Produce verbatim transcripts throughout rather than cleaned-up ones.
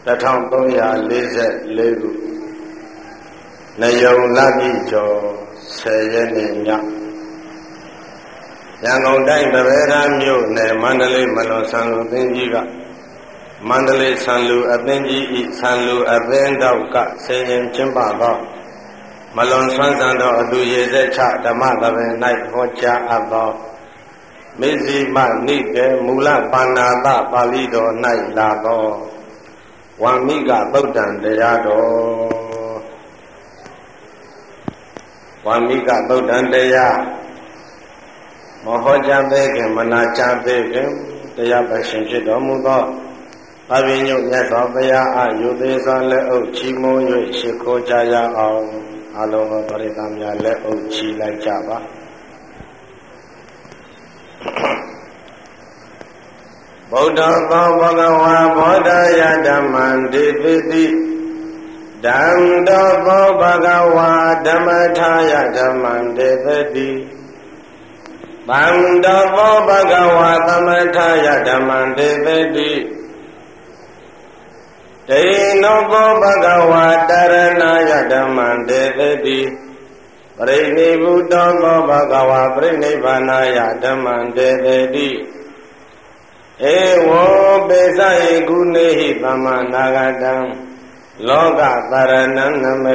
တစ်ထောင်သုံးရာလေးဆယ်လေးခုနယုံလပြည့်ကျော်ဆယ်ရက်နေ့ညရန်ကုန်တိုင်းတပည့်ရမြို့နယ်မန္တလေးမလွန်ဆန်လူအသင်းကြီးကမန္တလေးဆန်လူအသင်းကြီးဤဆန်လူအသင်းတော်ကဆေးရင်ကျင်းပသောမလွန်ဆွမ်းဆန်သောအတူရေစက်ချဓမ္မသဘင်၌ဟောကြားအပ်သောမေဇိမနိကေမူလပါဏာတပါဠိတော်၌လာသောဝံမိကသုတ်တံတရားတော်ဝံမိကသုတ်တံတရားမဟောကြားသေးခင်မနာကြားသေးခင်တရားပရှင်ဖြစ်တော်မူသောအဘိညုမြတ်စွာဘုရားအာယုသေးစွာလက်အုပ်ချီးမွမ်း၍ရှိခိုးကြရအောင်အလုံးစုံပရိသတ်များလက်အုပ်ချီလိုက်ကြပါဗုဒ္ဓသောဘဂဝါဘောဓယဓမ္မံဒေတိတိဓမ္မတောသောဘဂဝါဓမ္မထာယဓမ္မံဒေတိတိဗန္တောသောဘဂဝါသမထာယဓမ္မံဒေတိတိတေနောသောဘဂဝါတရဏယဓမ္မံဒေတိတိပရိနိဗ္ဗုတောသောဘဂဝါပရိနိဗ္ဗာနာယဓမ္မံဒေတိတိဧဝောပေသယေကုနေဟိသမ္မာနာဂတံလောကတရဏံနမေ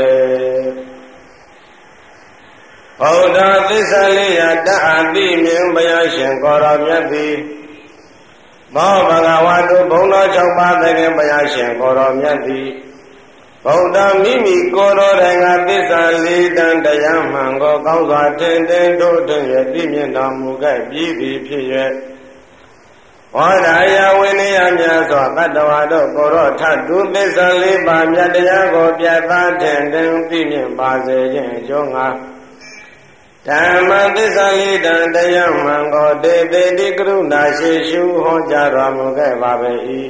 ဘုဒ္ဓသစ္စာလေးရတအတိမြင်ဘုရားရှင်ကိုရောမြတ်သည်သောဘဂဝါတို့ဘုံတော်၆ပါးတကယ်ဘုရားရှင်ကိုရောမြတ်သည်ဗုဒ္ဓမိမိကိုယ်တော်တိုင်ကသစ္စာလေးတန်တရားမှန်ကိုကောင်းစွာထင်ထင်တို့တွင်ရတိမြင်တော်မူခဲ့ပြီးသည်ဖြစ်၍ဝါဒယဝိနည်းများစွာတတ္တဝါတို့ကိုရောထတုသစ္စာလေးပါးမြတ်တရားကိုပြတ်သားထင်ထင်သိမြင်ပါစေခြင်းအကျိုးငါဓမ္မသစ္စာလေးတန်တရားမှန်ကိုတေတေတိကရုဏာရှိရှုဟောကြားတော်မူခဲ့ပါပေ၏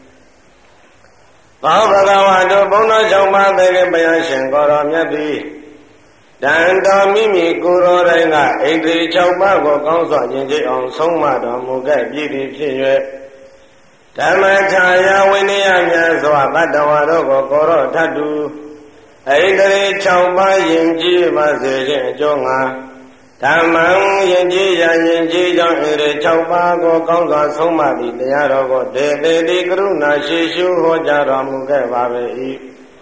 သောဘဂဝါတို့ဘုန်းတော်၆ပါးတကယ်ဘုရားရှင်ကိုရောမြတ်သည်တန်တော်မိမိကိုယ်တော်တိုင်ကဣန္ဒြေ၆ပါးကိုကောင်းစွာယဉ်ကျေးအောင်ဆုံးမတော်မူခဲ့ပြီးသည်ဖြစ်၍ဓမ္မထာယဝိနည်းများစွာတတ္တဝါတို့ကိုကိုရောထတုဣန္ဒြေ၆ပါးယဉ်ကျေးပါစေခြင်းအကျိုးငါဓမ္မံယဉ်ကျေးရယဉ်ကျေးကြောင့်ဣန္ဒြေ၆ပါးကိုကောင်းစွာဆုံးမသည့်တရားတော်ကိုဒေသေတိကရုဏာရှိရှုဟောကြားတော်မူခဲ့ပါပေ၏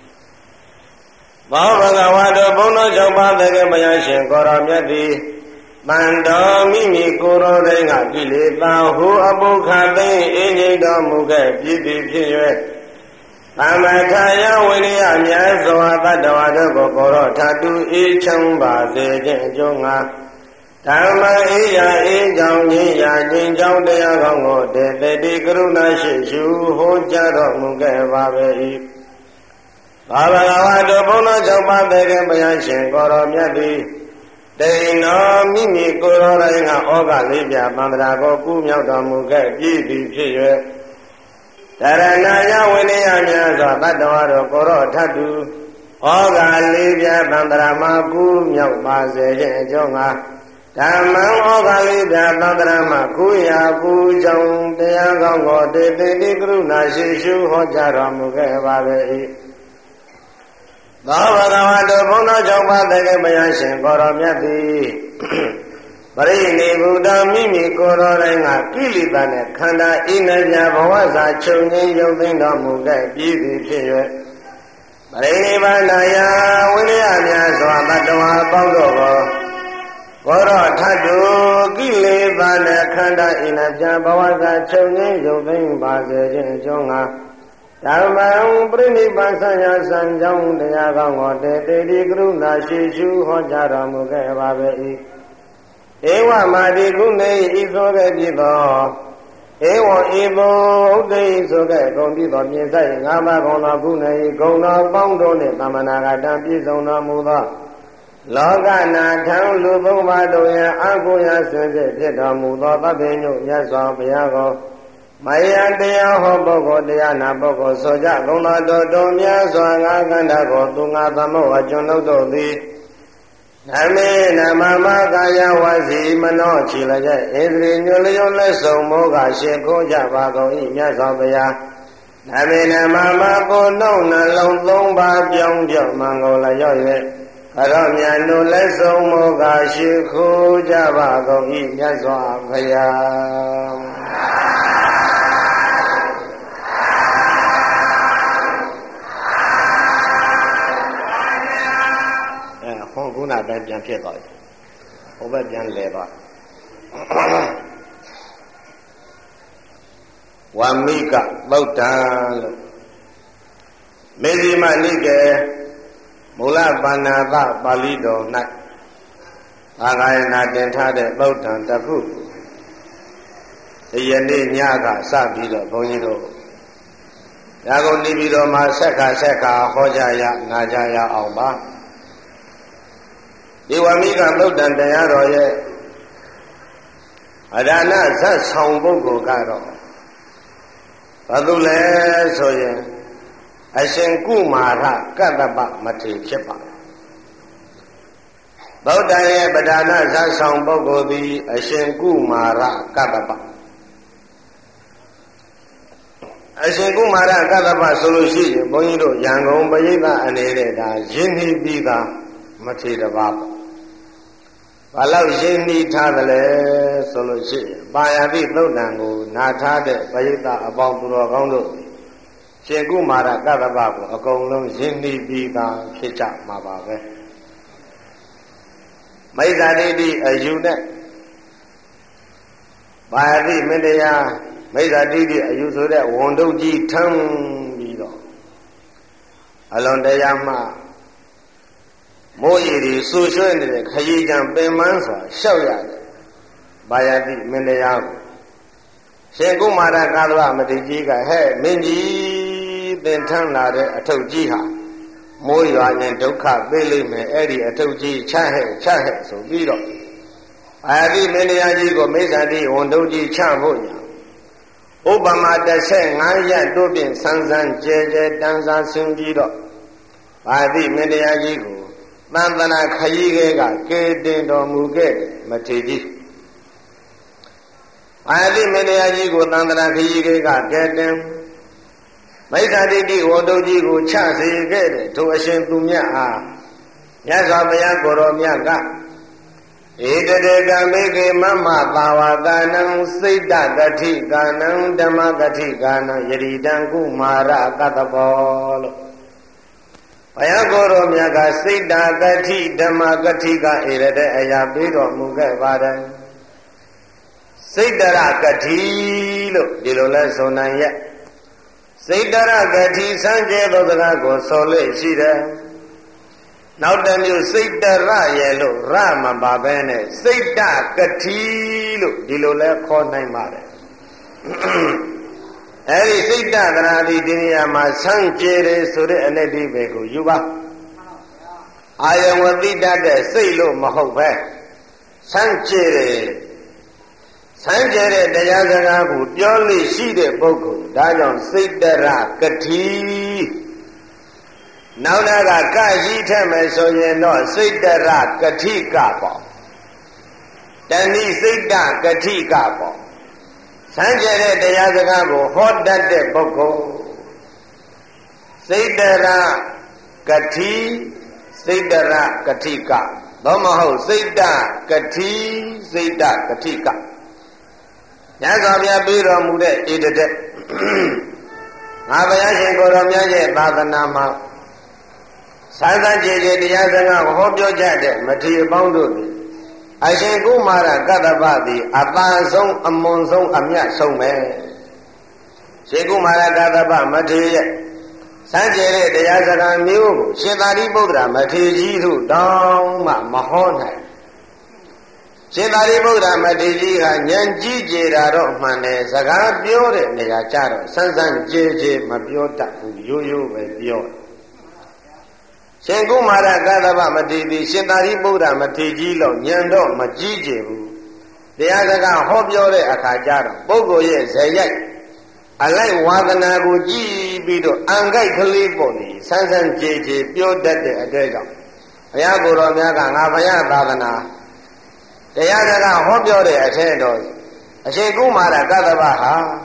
ဘောဘဂဝါတို့ဘုန်းတော်၆ပါးတကယ်ဘုရားရှင်ကိုရောမြတ်သည်တန်တော်မိမိကိုယ်တော်တိုင်ကကိလေသာဟုအပုခသိအင်းငိမ့်တော်မူခဲ့ပြီးသည်ဖြစ်၍သမထာယဝိနည်းများစွာတတ္တဝါတို့ကိုကိုရောထတုအေးချမ်းပါစေခြင်းအကျိုးငါဓမ္မအေးရာအေးကြောင့်ငြိမ်းရာငြိမ်းကြောင်းတရားကောင်းကိုတေတေတိကရုဏာရှိရှုဟောကြားတော်မူခဲ့ပါပေ၏ဘာဝဂဝါတို့ဘုန်းတော်၆ပါးတကယ်ဘုရားရှင်ကိုရောမြတ်သည်တိန်တော်မိမိကိုယ်တော်တိုင်ကဩဃလေးပြသန္တရာကိုကူးမြောက်တော်မူခဲ့ပြီးသည်ဖြစ်၍တရဏယဝိနည်းများစွာတတ္တဝါတို့ကိုရောထတုဩဃလေးပြသန္တရာမှာကူးမြောက်ပါစေခြင်းအကြောင်းငါဓမ္မံဩဃလေးပြသန္တရာမှာကူးရာကူးကြောင့်တရားကောင်းကိုတေတေတိကရုဏာရှိရှုဟောကြားတော်မူခဲ့ပါပေ၏သောဘဂဝါတို့ဘုန်းတော်၆ပါးတကယ်ဘုရားရှင်ကိုရောမြတ်သည်ပရိနိဗ္ဗုတမိမိကိုယ်တော်တိုင်ကကိလေသာနှင့်ခန္ဓာဣနပြဘဝစာချုပ်ငြိမ်းရုပ်သိမ်းတော်မူခဲ့ပြီးသည်ဖြစ်၍ပရိနိဗ္ဗာန်ယဝိနည်းများစွာတတ္တဝါပေါင်းတို့ကိုကိုရောထတုကိလေသာနှင့်ခန္ဓာဣနပြဘဝစာချုပ်ငြိမ်းရုပ်သိမ်းပါစေခြင်းအကြောင်းငါဓမ္မံပရိနိဗ္ဗာန်ဆံရဆံကြောင်းတရားကောင်းကိုတေတေတိကရုဏာရှိရှုဟောကြားတော်မူခဲ့ပါပေ၏ဧဝမာတိကုနေဤဆိုခဲ့ပြီးသောဧဝံဤဘုဒ္ဓိဆိုခဲ့ကုန်ပြီးသောမြင်ဆိုင်ငါးပါးကုန်သောကုနေဂုဏတော်ပေါင်းတို့နှင့်သမဏဂတံပြည့်စုံတော်မူသောလောကနာထံလူဘုံဘာတို့ယံအကုယဆင်းစစ်ဖြစ်တော်မူသောသဗ္ဗညုမြတ်စွာဘုရားကိုမယံတရားဟောပုဂ္ဂိုလ်တရားနာပုဂ္ဂိုလ်ဆိုကြကုန်သောတောတုံများစွာငါကန္တာကိုသူငါသမုတ်အကျွန်ုပ်တို့သည်နမေနမမကာယဝစီမနောချီလည်းဣန္ဒြေညွလျုံလက်ဆောင်မောကရှေခိုးကြပါကုန်၏မြတ်စွာဘုရားတနာမေနမမကိုနှုတ်နှလုံးသုံးပါးပြောင်းပြောင်းမင်္ဂလာရောက်ရဲ့အရောမြတ်တို့လက်ဆုံးမောကရှိခိုးကြပါကုန်၏မြတ်စွာဘုရားအဲဟောခုနပဲပြန်ဖြစ်သွားပြီဟိုဘက်ပြန်လဲသွားဝါမိကသုတ်တံလို့မေဇိမနိကေမူလပါဏာသပါဠိတော်၌အာဂါယနာတင်ထားတဲ့သုတ်တံတစ်ခုဒီယနေ့ညကစပြီးတော့ဘုန်းကြီးတို့ဒါကုန်နေပြီးတော့မှဆက်ခါဆက်ခါဟောကြရနာကြရအောင်ပါဒီဝါမိကသုတ်တံတရားတော်ရဲ့အဒါနဇတ်ဆောင်ပုဂ္ဂိုလ်ကတော့ဘာလို့လဲဆိုရင်အရှင်ကုမာရကတ္တပမထေရဖြစ်ပါဗုဒ္ဓရဲ့ပဒါနဇတ်ဆောင်ပုဂ္ဂိုလ်သည်အရှင်ကုမာရကတ္တပအရှင်ကုမာရကတ္တပဆိုလို့ရှိရင်ဘုန်းကြီးတို့ရန်ကုန်ပရိသတ်အနေနဲ့ဒါရင်းနှီးပြီးသားမထေရပါပေါ့ဘာလို့ရင်းနှီးထားသလဲဆိုလို့ရှိရင်ပါရတိသုတ်တံကိုနာထားတဲ့ပရိသတ်အပေါင်းသူတော်ကောင်းတို့ရှင်ကုမာရကတ္တပကိုအကုန်လုံးရင်းနှီးပြီးသားဖြစ်ကြမှာပါပဲမိစ္ဆာဒိဋ္ဌိအယူနဲ့ပါရတိမတရားမိစ္ဆာဒိဋ္ဌိအယူဆိုတဲ့ဝန်တုပ်ကြီးထမ်းပြီးတော့အလွန်တရားမှမိုးရည်တွေဆူရွှဲနေတဲ့ခရီးကြံပင်မန်းစွာရှောက်ရတယ်ဘာယတိမင်းတရားကိုရှင်ကုမာရကာသဝမတိကြီးကဟဲ့မင်းကြီးသင်ထမ်းလာတဲ့အထုပ်ကြီးဟာမိုးရွာရင်ဒုက္ခပေးလိမ့်မယ်အဲ့ဒီအထုပ်ကြီးချဟဲ့ချဟဲ့ဆိုပြီးတော့ဘာယတိမင်းတရားကြီးကိုမိစ္ဆာတိဝန်တုပ်ကြီးချဖို့ညာဥပမာတစ်ဆက်ငါးရက်တို့ဖြင့်ဆန်းဆန်းကြဲကြဲတန်းစားဆင်းပြီးတော့ဘာယတိမင်းတရားကြီးကိုသန္တနာခရီးကဲကကဲတင်တော်မူခဲ့မထေကြီးအာတိမင်းတရားကြီးကိုသန္တနာခရီးကဲကကဲတင်မိစ္ဆာဒိဋ္ဌိဝတ္တုကြီးကိုချစေခဲ့တဲ့ထိုအရှင်သူမြတ်အားမြတ်စွာဘုရားကိုရောမြတ်ကဧတတေကမေကေမမသာဝကာနံစိတ်တကတိကာနံဓမ္မကတိကာနံယရိတံကုမာရကတ္တဘောလို့ဘုရားကိုယ်တော်မြတ်ကစိတ်တာကတိဓမ္မကတိကဧရတဲ့အရာပေးတော်မူခဲ့ပါတယ်စိတ်တရကတိလို့ဒီလိုလဲဆိုနိုင်ရဲ့စိတ်တရကတိစံကျဲသောစကားကိုဆိုလို့ရှိတယ်နောက်တစ်မျိုးစိတ်တရရဲ့လို့ရမပါဘဲနဲ့စိတ်တကတိလို့ဒီလိုလဲခေါ်နိုင်ပါတယ်အဲဒီစိတ်တသရာတိဒီနေရာမှာဆန့်ကျဲတယ်ဆိုတဲ့အနတ္တိပဲကိုယူပါအာယဝတိတတ်တဲ့စိတ်လို့မဟုတ်ပဲဆန့်ကျဲတယ်ဆန့်ကျဲတဲ့တရားစကားကိုပြောလို့ရှိတဲ့ပုဂ္ဂိုလ်ဒါကြောင့်စိတ်တရကတိနောက်တကကရှိထက်မယ်ဆိုရင်တော့စိတ်တရကတိကပေါ့တဏိစိတ်တကတိကပေါ့ဆန်းကျဲတဲ့တရားစကားကိုဟောတတ်တဲ့ပုဂ္ဂိုလ်စိတ်တရကတိစိတ်တရကတိကသောမဟုတ်စိတ်တကတိစိတ်တကတိကညဇောပြပြီးတော်မူတဲ့ဣတတဲ့ငါဘုရားရှင်ကိုယ်တော်မြတ်ရဲ့သာသနာမှာဆန်းဆန်းကြဲကြဲတရားစကားကိုဟောပြောကြတဲ့မထေရပေါင်းတို့သည်အရှင်ကုမာရကတ္တပသည်အပန်းဆုံးအမွန်ဆုံးအမြတ်ဆုံးပဲရှင်ကုမာရကတ္တပမထေရရဲ့စံကြဲတဲ့တရားစကားမျိုးကိုရှင်သာရိပုတ္တရာမထေရကြီးတို့တောင်းမှမဟောနိုင်ရှင်သာရိပုတ္တရာမထေရကြီးကဉာဏ်ကြီးကြတာတော့မှန်တယ်စကားပြောတဲ့နေရာကြတော့ဆန်းဆန်းကြဲကြဲမပြောတတ်ဘူးရိုးရိုးပဲပြောရှင်ကုမာရကတ္တပမထေရသည်ရှင်သာရိပုတ္တရာမထေရကြီးလောက်ဉာဏ်တော့မကြီးကြဘူးတရားစကားဟောပြောတဲ့အခါကျတော့ပုဂ္ဂိုလ်ရဲ့ဇေယျိုက်အလိုက်ဝါဒနာကိုကြည်ပြီးတော့အံကြိုက်ကလေးပေါ့လေဆန်းဆန်းကြည်ကြည်ပြောတတ်တဲ့အတွေ့ကြောင့်ဘုရားကိုယ်တော်များကငါဘုရားသာသနာတရားစကားဟောပြောတဲ့အထက်တော်အရှင်ကုမာရကတ္တပဟာ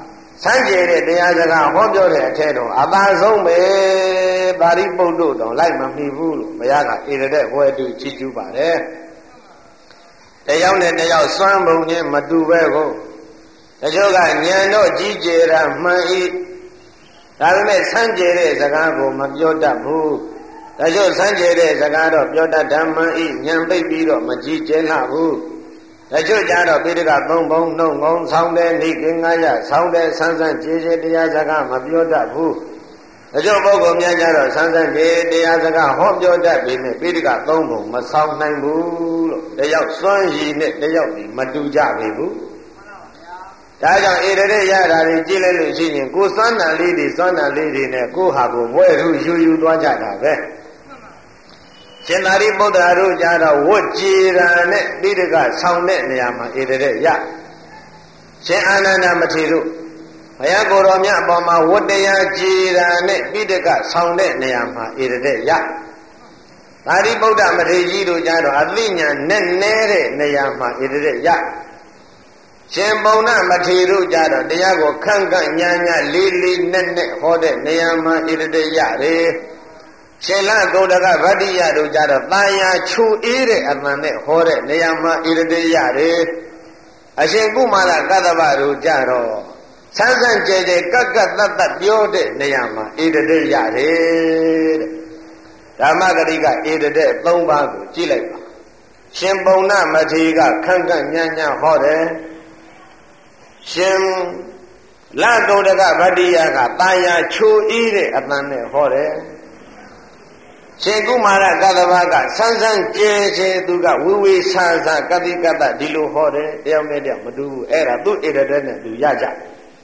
ဆန်းကျယ်တဲ့တရားစကားဟောပြောတဲ့အထက်တော့အပါဆုံးပဲပါရိပုတ္တတော်လိုက်မမှီဘူးလို့ဘုရားကဧရတဲ့ဘွယ်တူချီးကျူးပါတယ်တယောက်နဲ့တယောက်စွမ်းပုံချင်းမတူပဲကိုတချို့ကဉာဏ်တော့ကြီးကျယ်တာမှန်၏ဒါပေမဲ့ဆန်းကျယ်တဲ့စကားကိုမပြောတတ်ဘူးတချို့ဆန်းကျယ်တဲ့စကားတော့ပြောတတ်ဓမ္မ၏ဉာဏ်ပိတ်ပြီးတော့မကြီးကျယ်လှဘူးတချို့ကြတော့ပိဋကသုံးဘုံနှုတ်ငုံဆောင်းတဲ့နိကေငါရဆောင်းတဲ့ဆန်းဆန်းကြည်ကြည်တရားစကားမပြောတတ်ဘူးတချို့ပုဂ္ဂိုလ်များကြတော့ဆန်းဆန်းကြည်တရားစကားဟောပြောတတ်ပြီးနဲ့ပိဋကသုံးဘုံမဆောင်းနိုင်ဘူးလို့တယောက်စွန့်ရည်နဲ့တယောက်ဒီမတူကြပြီဘူးဒါကြောင့်ဧရတဲ့ရတာတွေကြည့်လိုက်လို့ရှိရင်ကိုစွမ်းတန်လေးတွေစွမ်းတန်လေးတွေနဲ့ကိုဟာကိုဘွဲ့ထူယူယူသွားကြတာပဲရှင်သာရိပုတ္တရာတို့ကြတော့ဝတ်ကြည်တာနဲ့ပိဋကဆောင်တဲ့နေရာမှာဧရတဲ့ရရှင်အာနန္ဒမထေရတို့ဘုရားကိုယ်တော်မြတ်အပေါ်မှာဝတ်တရားကြည်တာနဲ့ပိဋကဆောင်တဲ့နေရာမှာဧရတဲ့ရသာရိပုတ္တမထေရကြီးတို့ကြတော့အသိဉာဏ်နဲ့နဲတဲ့နေရာမှာဧရတဲ့ရရှင်ပုံနာမထေရတို့ကြတော့တရားကိုခန့်ခန့်ညာညာလေးလေးနက်နက်ဟောတဲ့နေရာမှာဣရတေရတယ်ရှင်လဂုံတကဗတ္တိယတို့ကြတော့တာယာချူအေးတဲ့အမှန်နဲ့ဟောတဲ့နေရာမှာဣရတေရတယ်အရှင်ကုမာရကတ္တဗတို့ကြတော့ဆန်းဆန်းကြဲကြဲကက်ကက်တတ်တတ်ပြောတဲ့နေရာမှာဣရတေရတယ်တဲ့ဓမ္မဂရိကဣရတေသုံးပါးကိုကြည့်လိုက်ပါရှင်ပုံနာမထေရကခန့်ခန့်ညာညာဟောတယ်ရှင်လကုံတကဗတ္တိယကတာယာချိုအေးတဲ့အတန်နဲ့ဟောတယ်ရှင်ကုမာရကတ္တဗကဆန်းဆန်းကြဲကြဲသူကဝိဝေဆာဆာကတိကတ္တဒီလိုဟောတယ်တယောက်နဲ့တယောက်မတူဘူးအဲ့ဒါသူ့ဧရတဲ့နဲ့သူရကြ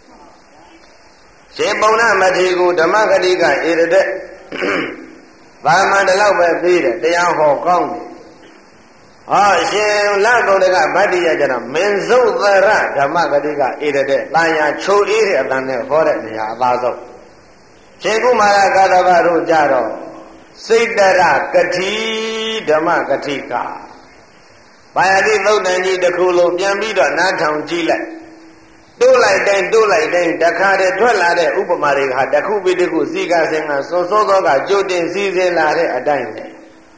ရှင်ပုံနာမထေရကိုဓမ္မဂတိကဧရတဲ့ဘာမှတလောက်ပဲပြီးတယ်တရားဟောကောင်းတယ်ဟောရှင်လကုံတကဗတ္တိယကျတော့မင်းစုသရဓမ္မဂတိကဧရတဲ့တာယာချိုအေးတဲ့အတန်နဲ့ဟောတဲ့နေရာအသာဆုံးရှင်ကုမာရကတ္တဗတို့ကြတော့စိတ်တရကတိဓမ္မဂတိကဘာယတိသုတ်တန်ကြီးတစ်ခုလုံးပြန်ပြီးတော့နားထောင်ကြည့်လိုက်တိုးလိုက်တိုင်းတိုးလိုက်တိုင်းတခါတည်းထွက်လာတဲ့ဥပမာတွေဟာတစ်ခုပြီးတစ်ခုစီကစင်ကစွန်စောသောကကြိုတင်စည်းစင်းလာတဲ့အတိုင်းပဲ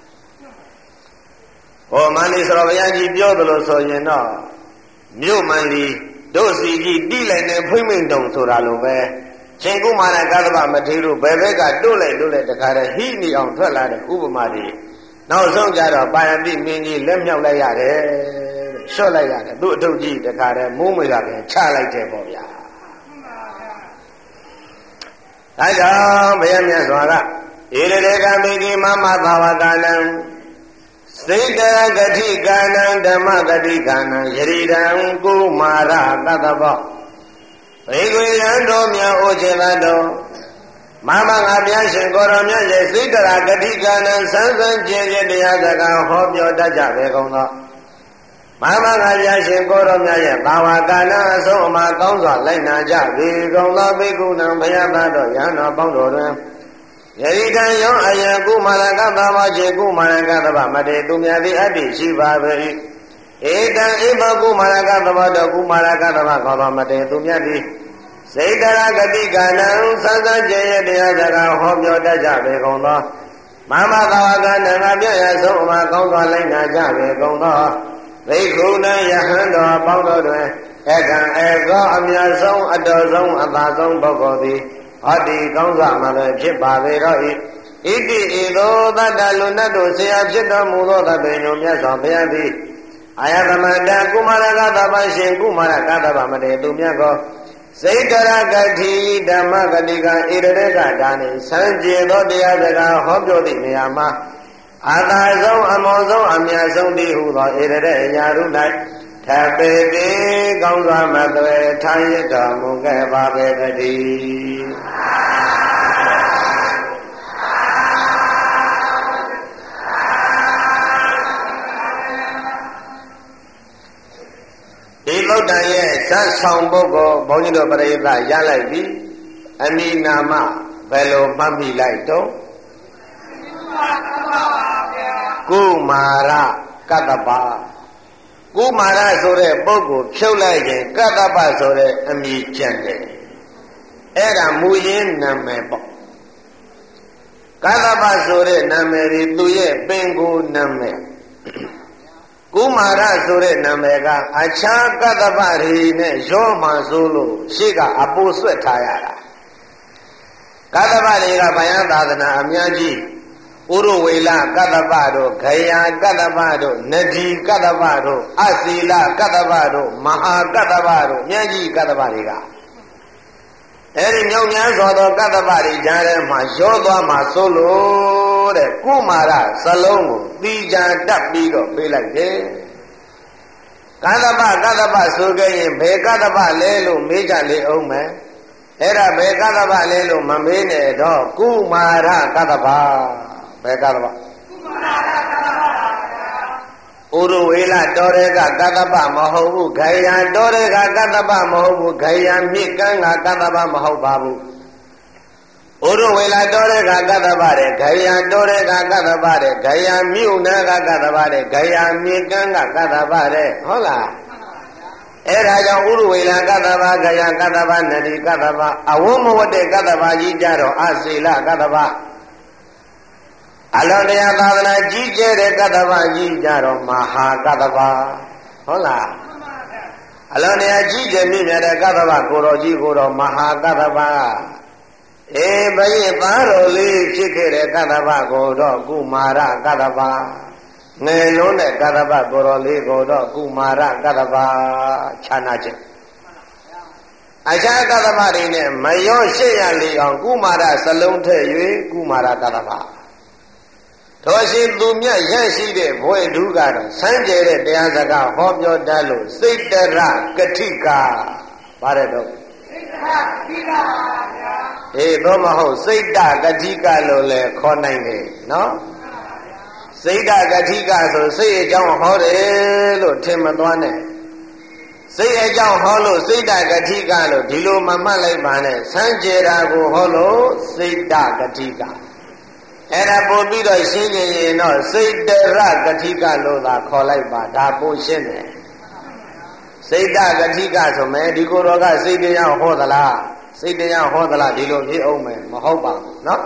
ဟောမန္လိစရောဘုရားကြီးပြောသလိုဆိုရင်တော့မြို့မန္လိတို့စီကြီးတိလိုက်တဲ့ဖိမ့်မိန်တုံဆိုတာလိုပဲရှင်ကုမာရကတ္တဗမထေရတို့ဘယ်ဘက်ကတိုးလိုက်တိုးလိုက်တခါတည်းဟိနီအောင်ထွက်လာတဲ့ဥပမာတွေနောက်ဆုံးကြတော့ပါယတိမင်းကြီးလက်မြောက်လိုက်ရတယ်ရှော့လိုက်ရတယ်သူ့အထုပ်ကြီးတခါတည်းမိုးမွေကပြန်ချလိုက်တယ်ပေါ့ဗျာဒါကြောင့်ဘုရားမြတ်စွာကဧရတေကမိကိမမသာဝကနံစိတ်တရဂတိကာနံဓမ္မဂတိကာနံယရိဒံကုမာရကတ္တဗဘေကွေရန်တော်မြတ်ဩခြေသတော်မမငါပြရှင်ကိုရောမြတ်ရဲ့စိတ်တရဂတိကာနံစံစံကျင်ကျင်တရားစကားဟောပြောတတ်ကြပေကုန်သောမမငါပြရှင်ကိုရောမြတ်ရဲ့ဘာဝကာနံအဆုံးအမကောင်းစွာလိုက်နာကြပေကုန်သောဘေကုဏံဘုရားသားတော်ယန္တော်ပေါင်းတော်တွင်ယရိတံယောအယံကုမာရကတ္တဗခြေကုမာရကတ္တဗမတေသူမြတ်သည်အတ္တိရှိပါပေ၏ဧတံဧဘကုမာရကတ္တဗတောကုမာရကတ္တဗခေါ်သောမတေသူမြတ်သည်စိတ်တရဂတိကာနံသံသကျင်ရဲ့တရားစကားဟောပြောတတ်ကြပေကုန်သောမမသာဝကနံငါပြည့်ရဆုံးအမှာကောင်းစွာလိုက်နာကြပေကုန်သောဘိက္ခုနံယဟန်တော်ပေါင်းတော်တွင်ဧကံဧကောအမြတ်ဆုံးအတော်ဆုံးအသာဆုံးပုဂ္ဂိုလ်သည်ဟောဒီကောင်းစွာမှလည်းဖြစ်ပါပေတော့၏ဣတိဧသောသတ္တလူနတ်တို့ဆရာဖြစ်တော်မူသောသဗ္ဗညုမြတ်စွာဘုရားသည်အာယသမန္တကုမာရကတ္တဗရှင်ကုမာရကတ္တဗမတေသူမြတ်ကိုစိတ်တရဂတိဓမ္မဂတိကဣရတေကဒါနေစံကျေသောတရားစကားဟောပြောသည့်နေရာမှာအာသာဆုံးအမောဆုံးအမြတ်ဆုံးတည်းဟုသောဣရတေအညာရု၌ထပေတိကောင်းစွာမသွေထိုင်ရတော်မူခဲ့ပါပေတည်းဒီသုတ္တန်ရဲ့ဇတ်ဆောင်ပုဂ္ဂိုလ်ဘုန်းကြီးတို့ပရိသတ်ရလိုက်ပြီအမိနာမဘယ်လိုမှတ်မိလိုက်တော့ကုမာရကတ္တဗကုမာရဆိုတဲ့ပုဂ္ဂိုလ်ဖြုတ်လိုက်ရင်ကတ္တဗဆိုတဲ့အမည်ကျန်တယ်အဲ့ဒါမူရင်းနာမည်ပေါ့ကသဗ္ဗဆိုတဲ့နာမည်ဒီသူရဲ့ပင်ကိုယ်နာမည်ကုမာရဆိုတဲ့နာမည်ကအခြားကသဗ္ဗတွေနဲ့ရောမှဆိုလို့ရှေ့ကအပိုးဆွဲထားရတာကသဗ္ဗတွေကဗယံသာသနာအများကြီးဥရဝေလကတ္တပတို့ဂယံကတ္တပတို့နဒီကတ္တပတို့အစီလကတ္တပတို့မဟာကတ္တပတို့မြတ်ကြီးကတ္တပတွေကအဲ့ဒီမြောက်များစွာသောကတ္တပတွေကြားထဲမှာရောသွားမှာဆိုလို့တဲ့ကုမာရစလုံးကိုတိကြံတက်ပြီးတော့ပေးလိုက်တယ်ကတ္တပကတ္တပဆိုခဲ့ရင်ဘယ်ကတ္တပလဲလို့မေးကြလေအောင်မယ်အဲ့ဒါဘယ်ကတ္တပလဲလို့မမေးနဲ့တော့ကုမာရကတ္တပဘယ်ကတ္တပဥရဝေလတော်ရဲကကတ္တပမဟုတ်ဘူးဂယံတော်ရဲကကတ္တပမဟုတ်ဘူးဂယံမြစ်ကမ်းကကတ္တပမဟုတ်ပါဘူးဥရဝေလတော်ရဲကကတ္တပတဲ့ဂယံတော်ရဲကကတ္တပတဲ့ဂယံမြို့နာကကတ္တပတဲ့ဂယံမြစ်ကမ်းကကတ္တပတဲ့ဟုတ်လားအဲ့ဒါကြောင့်ဥရဝေလကတ္တပဂယံကတ္တပနတိကတ္တပအဝမဝတ္တကတ္တပကြီးကြတော့အစီလကတ္တပအလောတရားသာသနာကြီးကျယ်တဲ့ကတ္တဗကြီးကြတော့မဟာကတ္တဗဟုတ်လားအလောတရားကြီးကျယ်မြင့်မြတ်တဲ့ကတ္တဗကိုတော်ကြီးကိုတော်မဟာကတ္တဗအေးဘယင်သားတော်လေးဖြစ်ခဲ့တဲ့ကတ္တဗကိုတော့ကုမာရကတ္တဗငယ်လုံးတဲ့ကတ္တဗကိုတော်လေးကိုတော့ကုမာရကတ္တဗခြားနာခြင်းအခြားကတ္တဗတွေနဲ့မရောရှေ့ရလေအောင်ကုမာရစလုံးထည့်၍ကုမာရကတ္တဗတော်ရှိသူမြတ်ရရှိတဲ့ဘွယ်ဓုကတော့စမ်းကြဲတဲ့တရားစကားဟောပြောတတ်လို့စိတ်တရကတိကာပါတယ်တော့စိတ်တရကတိကာပါဗျာအေးတော့မဟုတ်စိတ်တကတိကလို့လည်းခေါ်နိုင်တယ်နော်စိတ်တကတိကဆိုစိတ်အကြောင်းဟောတယ်လို့ထင်မသွားနဲ့စိတ်အကြောင်းဟောလို့စိတ်တကတိကလို့ဒီလိုမမှတ်လိုက်ပါနဲ့စမ်းကြဲတာကိုဟောလို့စိတ်တကတိကအဲ့ဒါပို့ပြီးတော့ရှင်းရင်ရင်တော့စိတ်တရကတိကလို့သာခေါ်လိုက်ပါဒါပို့ရှင်းတယ်စိတ်တကတိကဆိုမယ်ဒီကိုယ်တော်ကစိတ်တရားဟောသလားစိတ်တရားဟောသလားဒီလိုဖြစ်အောင်မယ်မဟုတ်ပါဘူးနော်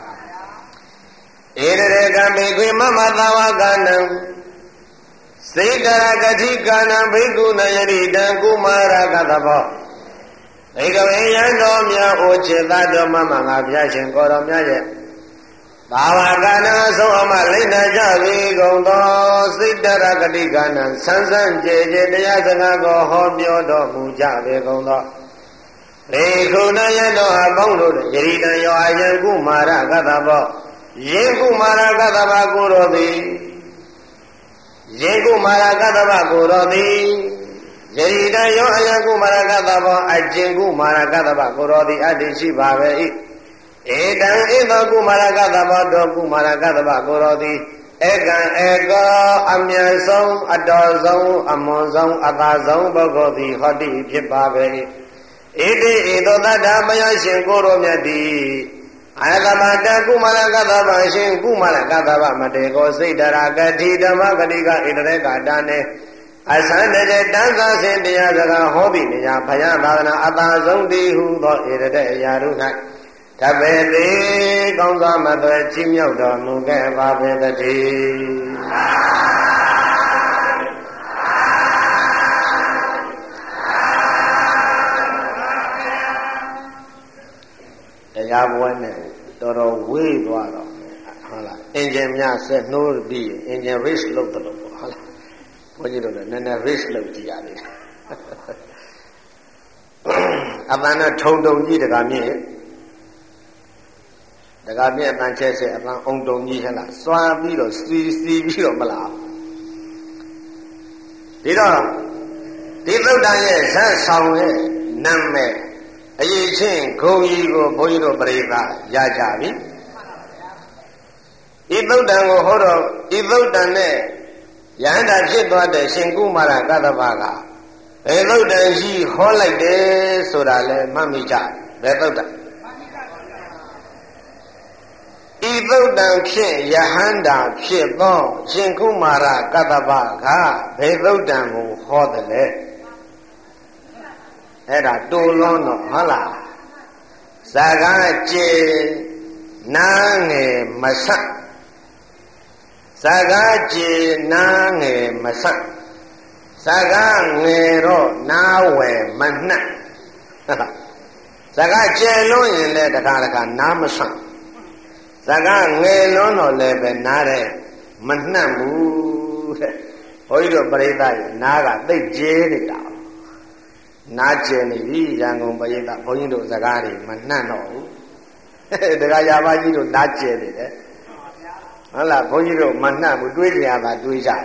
ဧရရေကမေခွေမမသာဝကနံစိတ်တရကတိကနံဘိက္ခုနယတိတံကုမာရကတဘောဧကဝေယံတော်မြတ်ဩချေသတော်မမငါဘုရားရှင်ကိုတော်မြတ်ရဲ့ဘာဝကနာဆုံးအမလိမ့်နာကြပြီကုန်သောစိတ်တရကတိကနံဆန်းဆန်းကြည်ကြည်တရားစကားကိုဟောပြောတော်မူကြပြီကုန်သောဘေခုနယတော်အပေါင်းတို့ယရိတံယောအယံကုမာရကတဘောယေကုမာရကတဘကိုတော်သည်ယေကုမာရကတဘကိုတော်သည်ယရိတံယောအယံကုမာရကတဘောအကျင့်ကုမာရကတဘကိုတော်သည်အတ္တိရှိပါပဲ၏ဧတံဧသောကုမာရကတဘောတောကုမာရကတဘကိုတော်သည်ဧကံဧကောအမြတ်ဆုံးအတော်ဆုံးအမွန်ဆုံးအသာဆုံးပုဂ္ဂိုလ်သည်ဟောတိဖြစ်ပါပဲ၏ဣတိဧသောတတ္တဘုရားရှင်ကိုရောမြတ်သည်အာဂမတကုမာရကတဘရှင်ကုမာရကတဘမတေကိုစိတ်တရာကတိဓမ္မဂတိကဣတရေကတာနေအသန္တေတန်သာစဉ်တရားစကားဟောပြီးနေရဘုရားသာသနာအသာဆုံးတည်းဟုသောဣရတဲ့အရာတို့၌တပေတိကောင်းစွာမသွဲချီးမြှောက်တော်မူခဲ့ပါပေတည်းတရားပွဲနဲ့တော်တော်ဝေးသွားတော့ဟုတ်လားအင်ဂျင်များဆက်နှိုးပြီးအင်ဂျင် race လုပ်တယ်လို့ဟုတ်လားဘုန်းကြီးတို့လည်းနည်းနည်း race လုပ်ကြည့်ရသေးတယ်အပန်းနဲ့ထုံထုံကြီးတကားမြင့်တကားမြင့်အပန်းချဲဆဲအပန်းအုံတုံကြီးဟဲ့လားစွာပြီးတော့စီစီပြီးတော့မလားဒီတော့ဒီသုဒ္ဓရဲ့ဇတ်ဆောင်ရဲ့နာမည်အရေးချင်းဂုံကြီးကိုဘုန်းကြီးတို့ပြိဿရကြပြီဤသုဒ္ဓံကိုဟောတော့ဤသုဒ္ဓံနဲ့ယန္တာဖြစ်သွားတဲ့ရှင်ကုမာရကတ္တဗကဘယ်သုဒ္ဓံရှိဟောလိုက်တယ်ဆိုတာလဲမှတ်မိကြဘယ်သုဒ္ဓံဤသုဒ္ဓံဖြင့်ယဟန္တာဖြစ်သောရှင်ကုမာရကတ္တဗကဘယ်သုဒ္ဓံကိုဟောတယ်လဲအဲ့ဒါတူလွန်းတော့ဟုတ်လားစကားကျေနားငယ်မဆန့်စကားကျေနားငယ်မဆန့်စကားငယ်တော့နားဝယ်မနှက်စကားကျေလို့ရင်လည်းတခါတခါနားမဆန့်စကားငယ်လွန်းတော့လည်းပဲနားတဲ့မနှက်ဘူးတဲ့ဘုန်းကြီးတို့ပရိသတ်ရဲ့နားကသိပ်ကျေနေတာနားကျင်နေပြီရန်ကုန်ပရိသတ်ဘုန်းကြီးတို့စကားတွေမနှက်တော့ဘူးတရားရပါကြီးတို့နားကျင်နေတယ်ဟုတ်လားဘုန်းကြီးတို့မနှက်ဘူးတွေးကြရတာတွေးကြတာ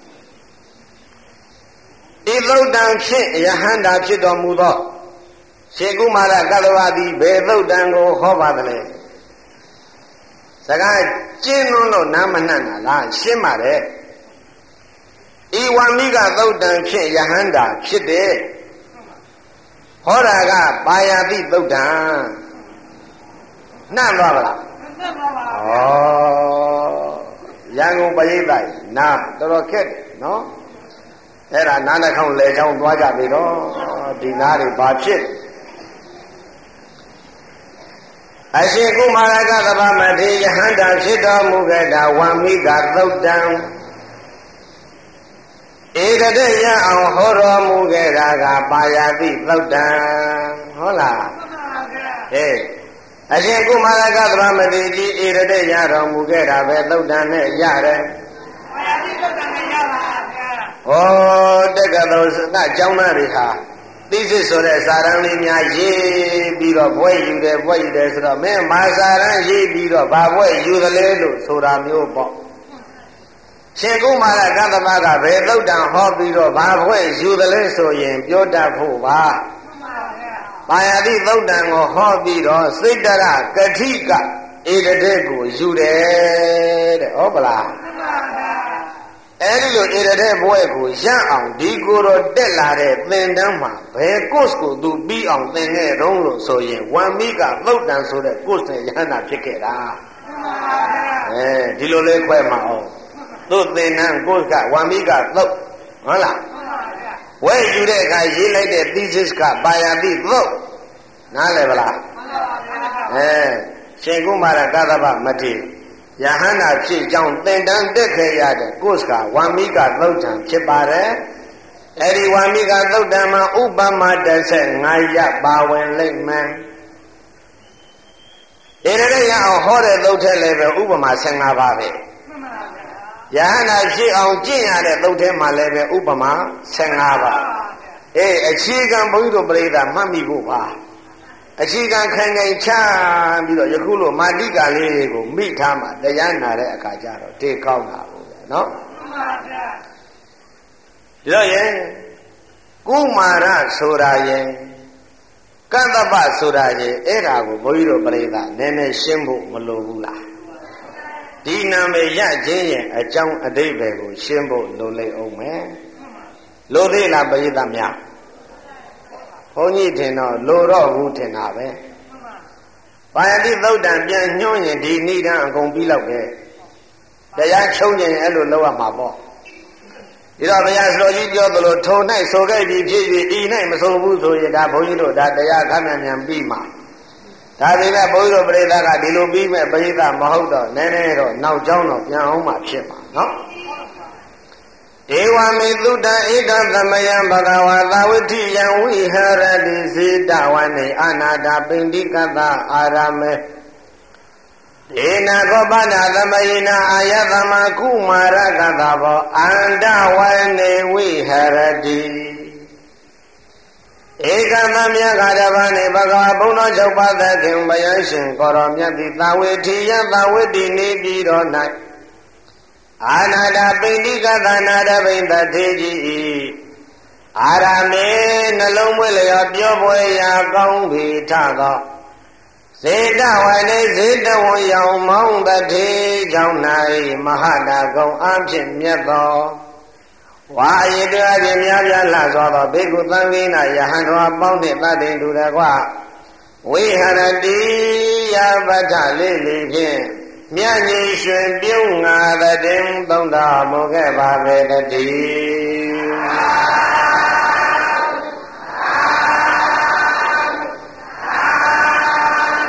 ဤသုတ်တံဖြင့်ယဟန္တာဖြစ်တော်မူသောရှင်ကုမာရကတဝါသည်ဘယ်သုတ်တံကိုဟောပါသလဲစကားကျင်းလွန်းလို့နားမနှက်တာလားရှင်းပါတယ်ဤဝံမိကသုတ်တံဖြင့်ယဟန္တာဖြစ်တယ်ဟောတာကပါယတိသုတ်တံနှံ့သွားပါလားနှံ့သွားပါဘူးဩရန်ကုန်ပရိသတ်နားတော်တော်ခက်တယ်နော်အဲ့ဒါနားနှခေါင်းလေချောင်းသွားကြပြီတော့ဒီနားတွေဘာဖြစ်အရှင်ကုမာရကသဗ္ဗမထေရယဟန္တာဖြစ်တော်မူခဲ့တာဝံမိကသုတ်တံဧကတရအောင်ဟောတော်မူခဲ့တာကပါယတိသုတ်တံဟုတ်လားဟဲ့အရှင်ကုမာရကသဗ္ဗမထေရကြီးဧကတရတော်မူခဲ့တာပဲသုတ်တံနဲ့ရတယ်ပါယတိသုတ်တံနဲ့ရပါဗျာဟောတက္ကသိုလ်ကကျောင်းသားတွေဟာသိစစ်ဆိုတဲ့စာရန်လေးများရေးပြီးတော့ဘွဲ့ယူတယ်ဘွဲ့ယူတယ်ဆိုတော့မင်းမာစာရန်ရေးပြီးတော့ဘာဘွဲ့ယူသလဲလို့ဆိုတာမျိုးပေါ့ရှင်ကုမာရကသဗ္ဗကဘယ်သုတ်တံဟောပြီးတော့ဘာဘွဲ့ယူသလဲဆိုရင်ပြောတတ်ဖို့ပါပါယတိသုတ်တံကိုဟောပြီးတော့စိတ်တရကတိကဧကတဲ့ကိုယူတယ်တဲ့ဟုတ်ပလားအဲ့ဒီလိုဧရတဲ့ဘွဲ့ကိုရအောင်ဒီကိုယ်တော်တက်လာတဲ့သင်တန်းမှာဘယ် course ကိုသူပြီးအောင်သင်ခဲ့တော့လို့ဆိုရင်ဝံမိကသုတ်တံဆိုတဲ့ course နဲ့ရဟန္တာဖြစ်ခဲ့တာအဲဒီလိုလေးခွဲမှာအောင်သူ့သင်တန်း course ကဝံမိကသုတ်ဟုတ်လားဝဲယူတဲ့အခါရေးလိုက်တဲ့ thesis ကပါယတိသုတ်နားလည်ပါလားအဲရှင်ကုမာရကသဗ္ဗမထေရယဟန္တာဖြစ်ကြောင်းသင်တန်းတက်ခဲ့ရတဲ့ကိုယ်ကဝံမိကသုတ်တံဖြစ်ပါတယ်အဲဒီဝံမိကသုတ်တံမှာဥပမာတစ်ဆက်ငါးရပါဝင်လိမ့်မယ်ဧရရရအောင်ဟောတဲ့သုတ်ထဲလည်းပဲဥပမာဆယ်ငါးပါးပဲယဟန္တာဖြစ်အောင်ကျင့်ရတဲ့သုတ်ထဲမှာလည်းပဲဥပမာဆယ်ငါးပါးအေးအခြေခံဘုန်းကြီးတို့ပြိဿမှတ်မိဖို့ပါအခြေခံခံခံချပြီးတော့ယခုလိုမာတိကာလေးတွေကိုမိထားမှတရားနာတဲ့အခါကျတော့တေကောင်းတာပေါ့နော်မှန်ပါဗျာဒီတော့ရင်ကုမာရဆိုတာရင်ကတ္တပဆိုတာရင်အဲ့ဒါကိုဘုန်းကြီးတို့ပြိဿနည်းနည်းရှင်းဖို့မလိုဘူးလားဒီနာမည်ရခြင်းရဲ့အကြောင်းအဓိပ္ပာယ်ကိုရှင်းဖို့လိုလိမ့်အောင်မယ်လိုသေးလားပြိဿများဘုန်းကြီးထင်တော့လိုတော့ဘူးထင်တာပဲပါယတိသုတ်တံပြန်ညွှန်းရင်ဒီနိဒံအကုန်ပြီးလောက်ပဲတရားချုပ်ရင်အဲ့လိုလောက်ရမှာပေါ့ဒီတော့ဘုရားစတော်ကြီးပြောသလိုထုံ၌ဆိုခဲ့ပြီးဖြစ်ပြီးဤ၌မဆိုဘူးဆိုရင်ဒါဘုန်းကြီးတို့ဒါတရားခမ်းမြန်မြန်ပြီးမှာဒါပေမဲ့ဘုန်းကြီးတို့ပြိဿကဒီလိုပြီးမဲ့ပြိဿမဟုတ်တော့နည်းနည်းတော့နောက်ကျောင်းတော့ပြန်အောင်မှဖြစ်မှာနော်ဒေဝမေသုတံဣဒံသမယံဘဂဝါသာဝိထိယံဝိဟရတိစေတဝနေအနာတာပိန္တိကတအာရမေဒေနာကောပနာသမယိနာအာယသမကုမာရကတဘောအန္တဝနေဝိဟရတိဧကသမယဂါရဗာနေဘဂဝါဘုံတော်၆ပါးသခင်ဘယံရှင်ကိုရောမြတ်တိသာဝေထိယသာဝိတိနေပြီးတော်၌အာနာတာပိဋိကသနာတပိတထေကြီးအာရမေနှလုံးမွေးလျောပြောပွဲရာကောင်းပြီထသောစေတဝနေစေတဝံရောင်မောင်းတထေကြောင့်၌မဟာနာကုံအဖြစ်မြတ်သောဝါယေတအပြင်များပြားလှစွာသောဘေကုသံဃိနာယဟန်တော်ပေါင်းနှင့်တတိတူတကွဝိဟရတိယပတ္ထလေးလေးဖြင့်မြတ်ကြီးရွှင်ပြုံးငါတဲ့သုံးတော်မူခဲ့ပါပေတည်း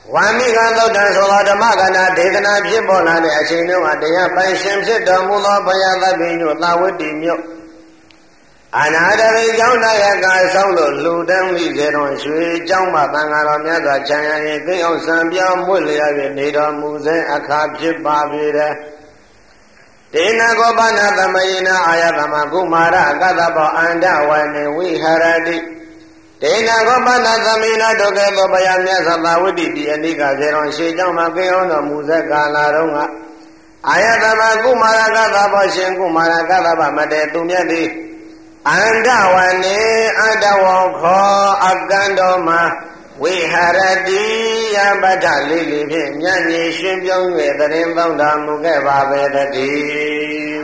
ဝါမိကသုတ်တံဆိုသောဓမ္မကနာဒေသနာဖြစ်ပေါ်လာတဲ့အချိန်တုန်းကတရားပိုင်ရှင်ဖြစ်တော်မူသောဘုရားသခင်ညွတ်သာဝတိမြို့အနာတရိကျောင်းတရားကဆုံးလို့လူတန်းမိစေတော်ရွှေကျောင်းမှာသံဃာတော်များစွာခြံရည်သိအောင်စံပြောင်းမွေ့လျက်နေတော်မူစေအခါဖြစ်ပါပေတဲ့ဒေနကောပနာသမယေနအာယသမကုမာရကတ္တဘောအန္တဝနေဝိဟရတိဒေနကောပနာသမေနဒုက္ခေသောဘယမြတ်သဘာဝတိတိအနိကဇေရောရှေကျောင်းမှာကိအောင်တော်မူစေကာလာတော်ကအာယသမကုမာရကတ္တဘောရှင်ကုမာရကတ္တဗမတေသူမြတ်သည်အန္တဝနေအတ္တဝောခောအကံတော်မှာဝိဟရတိယပဋ္ဌလေးလေးဖြင့်မြတ်ကြီးရှင်ပြုံး၍တရင်ပေါင်းတော်မူခဲ့ပါပဲတည်း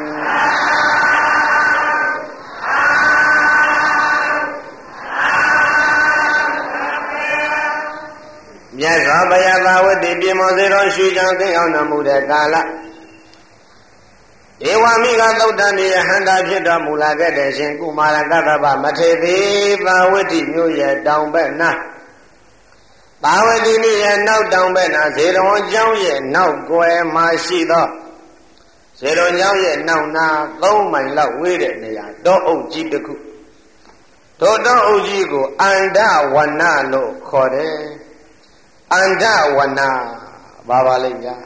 မြတ်စွာဘုရားသာဝတိပြေမောစေတော်ရွှေချောင်းသိအောင်တော်မူတဲ့ကာလဧဝမိကသုတ်တံမြေဟန္တာဖြစ်တော်မူလာခဲ့တဲ့ရှင်ကုမာရကတ္တဗမထေသေးသာဝတိမြို့ရဲ့တောင်ဘက်နာသာဝတိမြို့ရဲ့နောက်တောင်ဘက်နာဇေရဝံကျောင်းရဲ့နောက်ကွယ်မှာရှိသောဇေရဝံကျောင်းရဲ့နောက်နာသုံးမိုင်လောက်ဝေးတဲ့နေရာတောအုပ်ကြီးတစ်ခုထိုတောအုပ်ကြီးကိုအန္တဝနလို့ခေါ်တယ်အန္တဝနဘာပါလိမ့်ဗျာ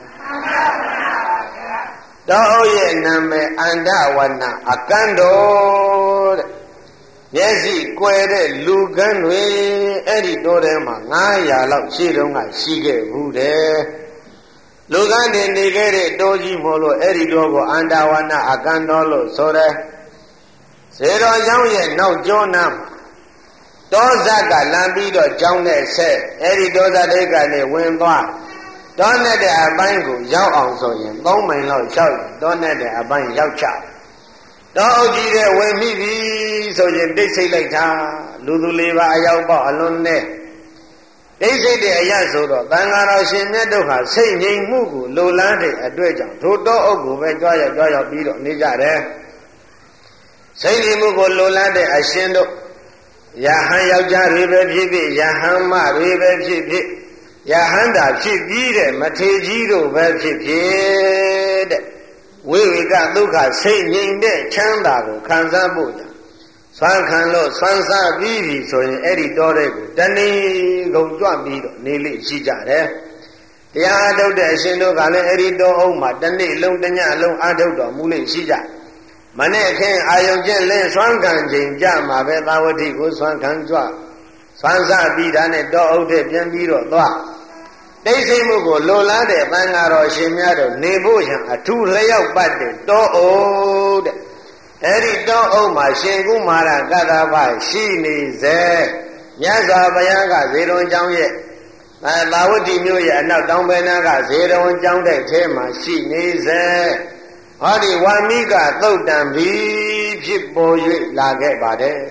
တောအုပ်ရဲ့နာမည်အန္တဝနအကန့်တော်တဲ့မျက်စိကွယ်တဲ့လူကန်းတွေအဲ့ဒီတောထဲမှာငါးရာလောက်ရှိတုန်းကရှိခဲ့ဘူးတဲ့လူကန်းတွေနေခဲ့တဲ့တောကြီးမို့လို့အဲ့ဒီတောကိုအန္တဝနအကန့်တော်လို့ဆိုတယ်ဇေတော်ကျောင်းရဲ့နောက်ကျောနာမှာတောဇက်ကလမ်းပြီးတော့ကျောင်းနဲ့ဆက်အဲ့ဒီတောဇက်တွေကနေဝင်သွားတောနဲ့တဲ့အပိုင်းကိုရောက်အောင်ဆိုရင်သုံးမိုင်လောက်လျှောက်တောနဲ့တဲ့အပိုင်းရောက်ချတောအုပ်ကြီးတဲ့ဝင်မိပြီဆိုရင်တိတ်ဆိတ်လိုက်တာလူသူလေးပါအရောက်ပေါက်အလွန်နဲ့တိတ်ဆိတ်တဲ့အရာဆိုတော့သံဃာတော်ရှင်မြတ်တို့ဟာစိတ်ငြိမ်မှုကိုလိုလားတဲ့အတွေ့အကြုံထိုတောအုပ်ကိုပဲကြွားရောက်ကြွားရောက်ပြီးတော့နေကြတယ်စိတ်ငြိမ်မှုကိုလိုလားတဲ့အရှင်တို့ယဟန်ယောက်ျားတွေပဲဖြစ်ဖြစ်ယဟန်မတွေပဲဖြစ်ဖြစ်ယဟန္တာဖြစ်ပြီးတဲ့မထေကြီးတို့ပဲဖြစ်ဖြစ်တဲ့ဝိဝေကဒုက္ခစိတ်ငြိမ်တဲ့ချမ်းသာကိုခံစားဖို့ကြောင့်ဆွမ်းခံလို့ဆွမ်းစားပြီးပြီဆိုရင်အဲ့ဒီတောတဲ့ကိုတဏှီကုန်ကြွပြီးတော့နေလိရှိကြတယ်တရားအထုတ်တဲ့အရှင်တို့ကလည်းအဲ့ဒီတောအုပ်မှာတနေ့လုံးတညလုံးအထုတ်တော်မူလိရှိကြမနေ့ခင်အာယုံကျင့်လင်းဆွမ်းခံချိန်ကြမှာပဲသာဝတိကိုဆွမ်းခံကြွဆွမ်းစားပြီးတာနဲ့တောအုပ်တဲ့ပြန်ပြီးတော့သွားတိတ်ဆိတ်မှုကိုလိုလားတဲ့သံဃာတော်ရှင်များတို့နေဖို့ရန်အထူးလျောက်ပတ်တဲ့တောအုပ်တဲ့အဲ့ဒီတောအုပ်မှာရှင်ကုမာရကတ္တဗရှိနေစေမြတ်စွာဘုရားကဇေရဝံကျောင်းရဲ့သာဝတိမြို့ရဲ့အနောက်တောင်ဘက်နာကဇေရဝံကျောင်းတဲ့ထဲမှာရှိနေစေဟောဒီဝါမိကသုတ်တံပြီးဖြစ်ပေါ်၍လာခဲ့ပါတယ်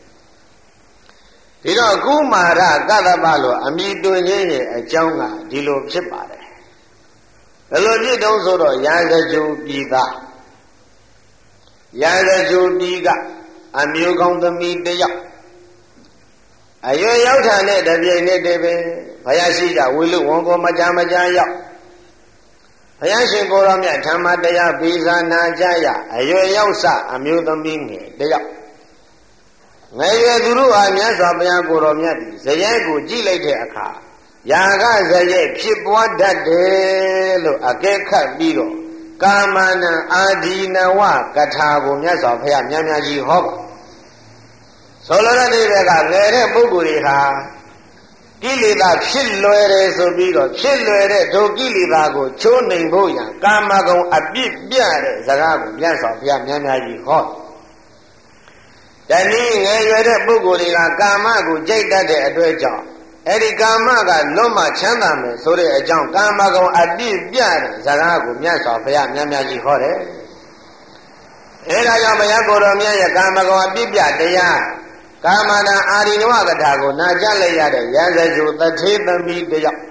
ဒီတော့ကုမာရကတ္တဗလို့အမိတွင်ခြင်းရဲ့အကြောင်းကဒီလိုဖြစ်ပါတယ်ဘယ်လိုဖြစ်တုံးဆိုတော့ရာဇဂျူပြည်သားရာဇဂျူပြည်ကအမျိုးကောင်းသမီးတယောက်အရွယ်ရောက်တာနဲ့တပြိုင်နက်တည်းပဲဘုရားရှိကြဝိလုဝန်ကိုမကြမကြရောက်ဘုရားရှင်ကိုရောမြတ်ဓမ္မတရားပေးစာနာကြရအရွယ်ရောက်စအမျိုးသမီးငယ်တယောက်ငယ်ရွယ်သူတို့ဟာမြတ်စွာဘုရားကိုရောမြတ်ဒီဇယက်ကိုကြည့်လိုက်တဲ့အခါယာကဇယက်ဖြစ်ပွားတတ်တယ်လို့အကဲခတ်ပြီးတော့ကာမနံအာဒီနဝကထာကိုမြတ်စွာဘုရားများများကြီးဟောဆိုလိုတဲ့ဒီကငယ်တဲ့ပုဂ္ဂိုလ်တွေဟာကိလေသာဖြစ်လွယ်တယ်ဆိုပြီးတော့ဖြစ်လွယ်တဲ့ဒုကိလေသာကိုချိုးနှိမ်ဖို့ရန်ကာမဂုဏ်အပြစ်ပြတဲ့စကားကိုမြတ်စွာဘုရားများများကြီးဟောတနည်းငယ်ရွယ်တဲ့ပုဂ္ဂိုလ်တွေကကာမကိုကြိတ်တတ်တဲ့အတွက်ကြောင့်အဲ့ဒီကာမကလွတ်မှချမ်းသာမယ်ဆိုတဲ့အကြောင်းကာမဂုဏ်အပြစ်ပြတဲ့စကားကိုမြတ်စွာဘုရားများများကြီးဟောတယ်အဲဒါကြောင့်ဘုရားကိုယ်တော်မြတ်ရဲ့ကာမဂုဏ်အပြစ်ပြတရားကာမနာအာရိနဝကထာကိုနာကြားလိုက်ရတဲ့ရဇဇုတထေသမီးတယောက်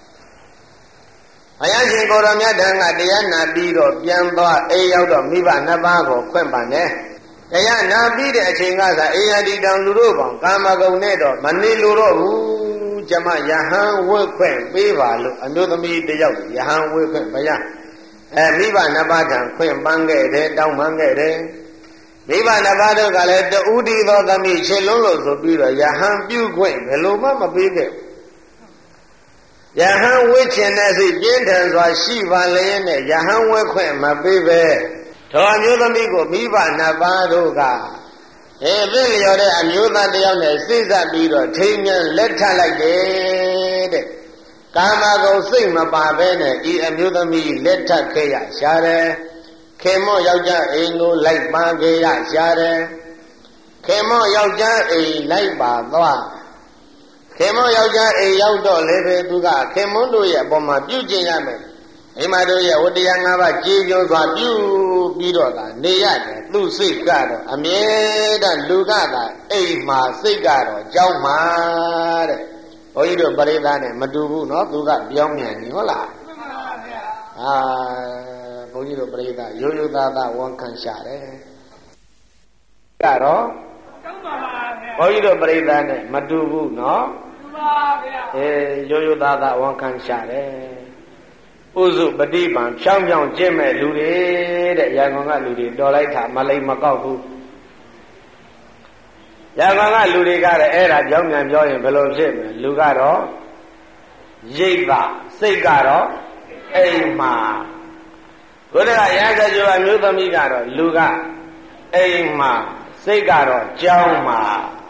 ဘုရားရှင်ကိုယ်တော်မြတ်ထံကတရားနာပြီးတော့ပြန်သွားအိမ်ရောက်တော့မိဘနှစ်ပါးကိုခွင့်ပန်တယ်တရားနာပြီးတဲ့အချိန်ကသာအေယတိတောင်လူတို့ပေါင်းကာမဂုဏ်နဲ့တော့မနေလို့တော့ဘူးကျမယဟန်ဝတ်ခွင့်ပေးပါလို့အမျိုးသမီးတယောက်ယဟန်ဝတ်ခွင့်မရအဲမိဘနှစ်ပါးထံခွင့်ပန်းခဲ့တယ်တောင်းပန်ခဲ့တယ်မိဘနှစ်ပါးတို့ကလည်းတူတီသောသမီးချစ်လုံးလို့ဆိုပြီးတော့ယဟန်ပြုခွင့်ဘယ်လိုမှမပေးခဲ့ယဟန်ဝတ်ခြင်းနဲ့စိတ်ပြင်းထန်စွာရှိပါလျက်နဲ့ယဟန်ဝတ်ခွင့်မပေးပဲထိုအမျိုးသမီးကိုမိဘနှစ်ပါးတို့ကအဲသိလျော်တဲ့အမျိုးသားတယောက်နဲ့စိတ်ဆက်ပြီးတော့ထိမ်းမြန်းလက်ထပ်လိုက်တယ်တဲ့ကာမဂုဏ်စိတ်မပါဘဲနဲ့ဤအမျိုးသမီးလက်ထပ်ခဲ့ရရှာတယ်ခင်မောယောက်ျားအိမ်ကိုလိုက်ပါခဲ့ရရှာတယ်ခင်မောယောက်ျားအိမ်လိုက်ပါသွားခင်မောယောက်ျားအိမ်ရောက်တော့လည်းပဲသူကခင်မွန်းတို့ရဲ့အပေါ်မှာပြုကျင့်ရမယ်အိမ်မတို့ရဲ့ဝတ္တရား၅ပါးကြည်ပြောစွာပြုပြီးတော့ကနေရတယ်သူ့စိတ်ကတော့အမြဲတမ်းလူကသာအိမ်မှာစိတ်ကတော့ကြောင်းမှာတဲ့ဘုန်းကြီးတို့ပရိသတ်နဲ့မတူဘူးเนาะသူကပြောင်းမြန်နေဟုတ်လားမှန်ပါဗျာအာဘုန်းကြီးတို့ပရိသတ်ရိုးရိုးသားသားဝန်ခံရှာတယ်ကတော့ကြောင်းပါဗျာဘုန်းကြီးတို့ပရိသတ်နဲ့မတူဘူးเนาะမှန်ပါဗျာအဲရိုးရိုးသားသားဝန်ခံရှာတယ်ဥစုပฏิပံဖြောင်းဖြောင်းကျင့်မဲ့လူတွေတဲ့ရန်ကုန်ကလူတွေတော်လိုက်တာမလိမ္မကောက်ဘူးရန်ကုန်ကလူတွေကလည်းအဲ့ဒါကြောင်းမြန်ပြောရင်ဘယ်လိုဖြစ်မလဲလူကတော့ရိပ်ပါစိတ်ကတော့အိမ်မှာကိုယ်တည်းကရဟန်းကျော်အမျိုးသမီးကတော့လူကအိမ်မှာစိတ်ကတော့ကြောင်းမှာ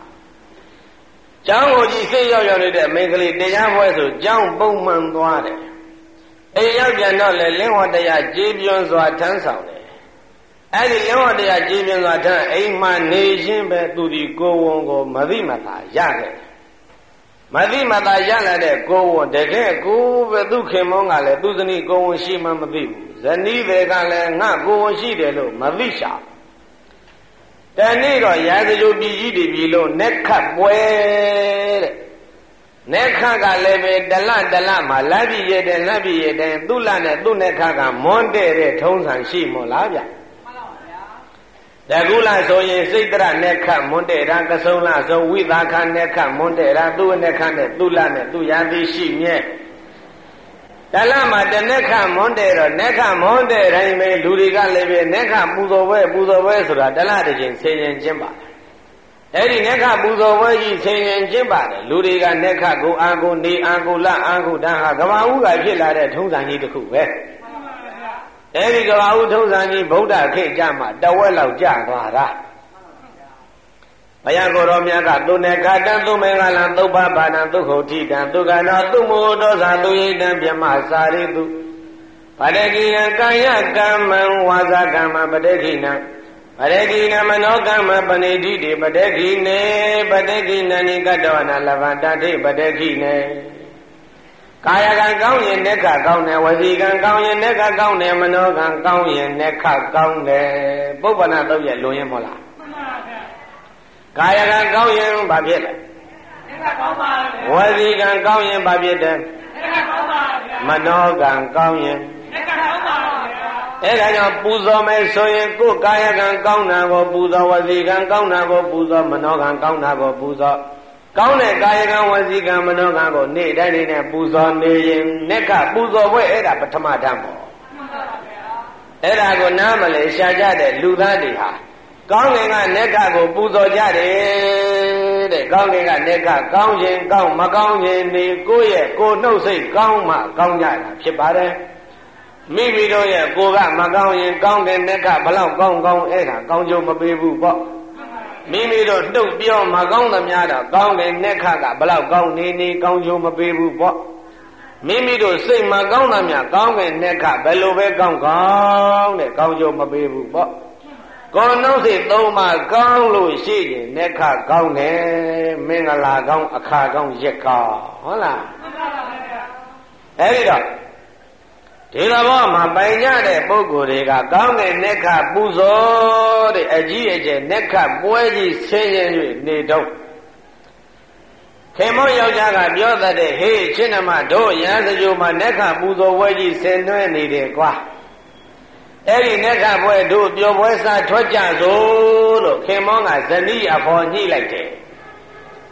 ကျောင်းကိုကြည့်စိတ်ရောက်ရောက်နေတဲ့မိန်းကလေးတရားပွဲဆိုကျောင်းပုံမှန်သွားတယ်အိမ်ရောက်ပြန်တော့လေလင်းဝတရားကြည်ပြွန်းစွာထမ်းဆောင်တယ်အဲ့ဒီလင်းဝတရားကြည်ပြွန်းစွာထမ်းအိမ်မှာနေခြင်းပဲသူဒီကိုယ်ဝန်ကိုမသိမသာရခဲ့မသိမသာရလာတဲ့ကိုယ်ဝန်တကယ်ကိုပဲသူခင်မောင်းကလည်းသူဇနီးကိုယ်ဝန်ရှိမှမသိဘူးဇနီးတွေကလည်းငါကိုယ်ဝန်ရှိတယ်လို့မသိရှာတနေ့တော့ရာဇဂိုပြည်ကြီးတည်ပြီလို့နက်ခတ်ပွဲတဲ့နက်ခတ်ကလည်းပဲတလတလမှာလက်ပြည့်ရတဲ့လက်ပြည့်ရတဲ့သူ့လက်နဲ့သူ့နက်ခတ်ကမွန်းတဲ့တဲ့ထုံးစံရှိမို့လားဗျမှန်ပါဗျာတကူလာဆိုရင်စိတ်တရနက်ခတ်မွန်းတဲ့တာကစုံလာဆိုဝိသခနက်ခတ်မွန်းတဲ့တာသူ့နက်ခတ်နဲ့သူ့လက်နဲ့သူ့ရာသီရှိမြဲတလမှာတနက်ခတ်မွန်းတဲ့တော့နက်ခတ်မွန်းတဲ့တိုင်းပဲလူတွေကလည်းပဲနက်ခတ်ပူဇော်ပွဲပူဇော်ပွဲဆိုတာတလတစ်ချိန်ဆင်ရင်ကျင်းပါအဲ့ဒီနက္ခပူဇော်ပွဲကြီးဆင်ရင်ကျင့်ပါတယ်လူတွေကနက္ခကိုအာကိုနေအာကိုလအာကိုဒါဟာကဘာဥကဖြစ်လာတဲ့ထုံးစံကြီးတစ်ခုပဲအဲ့ဒီကဘာဥထုံးစံကြီးဗုဒ္ဓခေတ်ကြမှာတဝက်လောက်ကြာသွားတာဘုရားကိုယ်တော်မြတ်ကသူနေခတံသူမေငလံသုဘဘာနံသုခုဋ္ဌိတံသူကနောသူမောဒောဇာသူယိတံပြမစာရိတုဗတကိယံကာယကမ္မံဝါစာကမ္မံပဋိခိနံပရကိနမနောကမ္မပဏိတိတိပတခိနေပတခိနနိကတောနာလဗန္တတိပတခိနေကာယကံကောင်းရင်လက်ခကောင်းတယ်ဝစီကံကောင်းရင်လက်ခကောင်းတယ်မနောကံကောင်းရင်လက်ခကောင်းတယ်ပုပ္ပနာတော့ရဲ့လွန်ရင်မဟုတ်လားမှန်ပါဗျာကာယကံကောင်းရင်ဘာဖြစ်လဲလက်ခကောင်းပါဗျာဝစီကံကောင်းရင်ဘာဖြစ်တယ်လက်ခကောင်းပါဗျာမနောကံကောင်းရင်လက်ခကောင်းပါဗျာအဲ့ဒါကြောင့်ပူဇော်မယ်ဆိုရင်ကိုယ်ကာယကံကောင်းတာကိုပူဇော်ဝစီကံကောင်းတာကိုပူဇော်မနောကံကောင်းတာကိုပူဇော်ကောင်းတဲ့ကာယကံဝစီကံမနောကံကိုနေ့တိုင်းနေ့နဲ့ပူဇော်နေရင်နက်ကပူဇော်ပွဲအဲ့ဒါပထမဓမ္မပေါ့အဲ့ဒါကိုနားမလဲရှာကြတဲ့လူသားတွေဟာကောင်းကင်ကနက်ကကိုပူဇော်ကြတယ်တဲ့ကောင်းကင်ကနက်ကကောင်းခြင်းကောင်းမကောင်းခြင်းနေကိုယ့်ရဲ့ကိုယ်နှုတ်စိတ်ကောင်းမှကောင်းကြတာဖြစ်ပါတယ်မိမိတို့ရဲ့ကိုယ်ကမကောင်းရင်ကောင်းတဲ့နက်ကဘလောက်ကောင်းကောင်းအဲ့ဒါကောင်းကျိုးမပေးဘူးပေါ့မိမိတို့နှုတ်ပြောမကောင်းသမျှတော့ကောင်းတဲ့နက်ကကဘလောက်ကောင်းနေနေကောင်းကျိုးမပေးဘူးပေါ့မိမိတို့စိတ်မကောင်းသမျှကောင်းတဲ့နက်ကဘယ်လိုပဲကောင်းကောင်းတဲ့ကောင်းကျိုးမပေးဘူးပေါ့ကိုယ်နှုတ်စိတ်သုံးပါကောင်းလို့ရှိရင်နက်ကကောင်းတယ်မင်္ဂလာကောင်းအခါကောင်းရက်ကောင်းဟုတ်လားအဲ့ဒီတော့ဒီသဘောမှာပိုင်ကြတဲ့ပုဂ္ဂိုလ်တွေကကောင်းတဲ့နက္ခပူဇော်တဲ့အကြီးအကျယ်နက္ခပွဲကြီးဆင်းရဲ၍နေတော့ခေမောယောက်ျားကပြောတတ်တဲ့ဟေးချင်းနမတို့ရဟန်းစကြိုမှာနက္ခပူဇော်ပွဲကြီးဆင်နွှဲနေတယ်ကွာအဲ့ဒီနက္ခပွဲတို့ပျော်ပွဲစားထွက်ကြစို့လို့ခေမောကဇနီးအဖော်ညှိလိုက်တယ်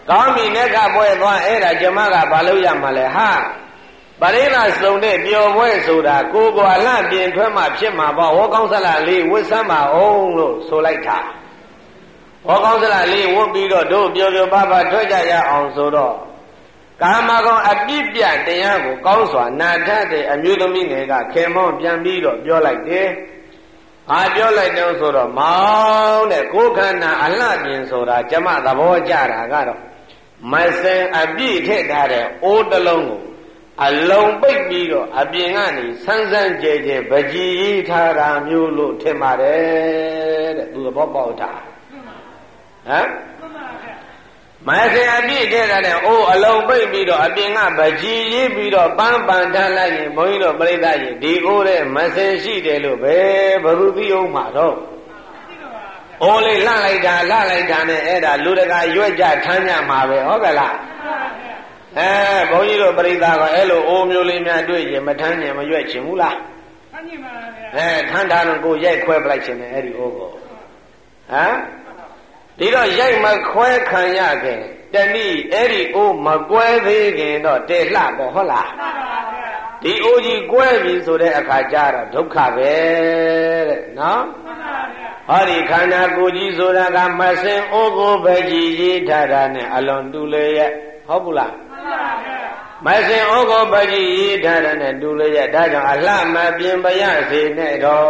ကောင်းပြီနဲ့ကပွဲသွားအဲ့ဒါကျမကဘာလို့ရမှာလဲဟာပရိသတ်စုံတဲ့ပျော်ပွဲဆိုတာကိုယ်ကွာလှပြင်ထွက်မှဖြစ်မှာပေါ့ဝေါကောင်းစလလေးဝတ်ဆမ်းပါအောင်လို့ဆိုလိုက်တာဝေါကောင်းစလလေးဝတ်ပြီးတော့တို့ပျော်ပျော်ပါပါထွက်ကြရအောင်ဆိုတော့ကာမဂုဏ်အပြစ်ပြတရားကိုကောင်းစွာနာထတဲ့အမျိုးသမီးငယ်ကခင်မောင်းပြန်ပြီးတော့ပြောလိုက်တယ်။ဟာပြောလိုက်တော့ဆိုတော့မောင်းတဲ့ကိုယ်ခန္ဓာအလှပြင်ဆိုတာကျမသဘောကျတာကတော့မစင်အပြည့်ထည့်ထားတဲ့အိုးတစ်လုံးကိုအလုံးပိတ်ပြီးတော့အပြင်ကနေဆန်းဆန်းကြဲကြဲပကြီးရေးထားတာမျိုးလို့ထင်ပါတယ်တဲ့သူသဘောပေါက်တာဟမ်မစင်အပြည့်ထည့်ထားတဲ့အိုးအလုံးပိတ်ပြီးတော့အပြင်ကပကြီးရေးပြီးတော့ပန်းပန်ထားလိုက်ရင်ဘုန်းကြီးတို့ပြိဿကြီးဒီအိုးတဲ့မစင်ရှိတယ်လို့ပဲဘယ်သူသိအောင်မှာတော့အိုးလေးလှလိုက်တာလှလိုက်တာနဲ့အဲ့ဒါလူတကာရွက်ကြထမ်းကြမှာပဲဟုတ်ကဲ့လားအဲဘုန်းကြီးတို့ပြိဿကအဲ့လိုအိုးမျိုးလေးများတွေ့ရင်မထမ်းရင်မရွက်ချင်ဘူးလားထမ်းချင်ပါဗျာအဲထမ်းတာတော့ကိုရိုက်ခွဲပလိုက်ချင်တယ်အဲ့ဒီအိုးကိုဟမ်ဒီတော့ရိုက်မခွဲခံရခင်တဏိအဲ့ဒီအိုးမကွဲသေးခင်တော့တေလှပေါ့ဟုတ်လားဒီအိုးကြီးကွဲပြီဆိုတဲ့အခါကျတော့ဒုက္ခပဲတဲ့နော်ဟောဒီခန္ဓာကိုယ်ကြီးဆိုတာကမစင်အိုးကိုပဲကြည်ရေးထားတာနဲ့အလွန်တူလေရဲ့ဟုတ်ဘူးလားမစင်ဩဃပတိဤထားတဲ့နဲ့တူလျက်ဒါကြောင့်အလှမပြင်ပရစေနဲ့တော့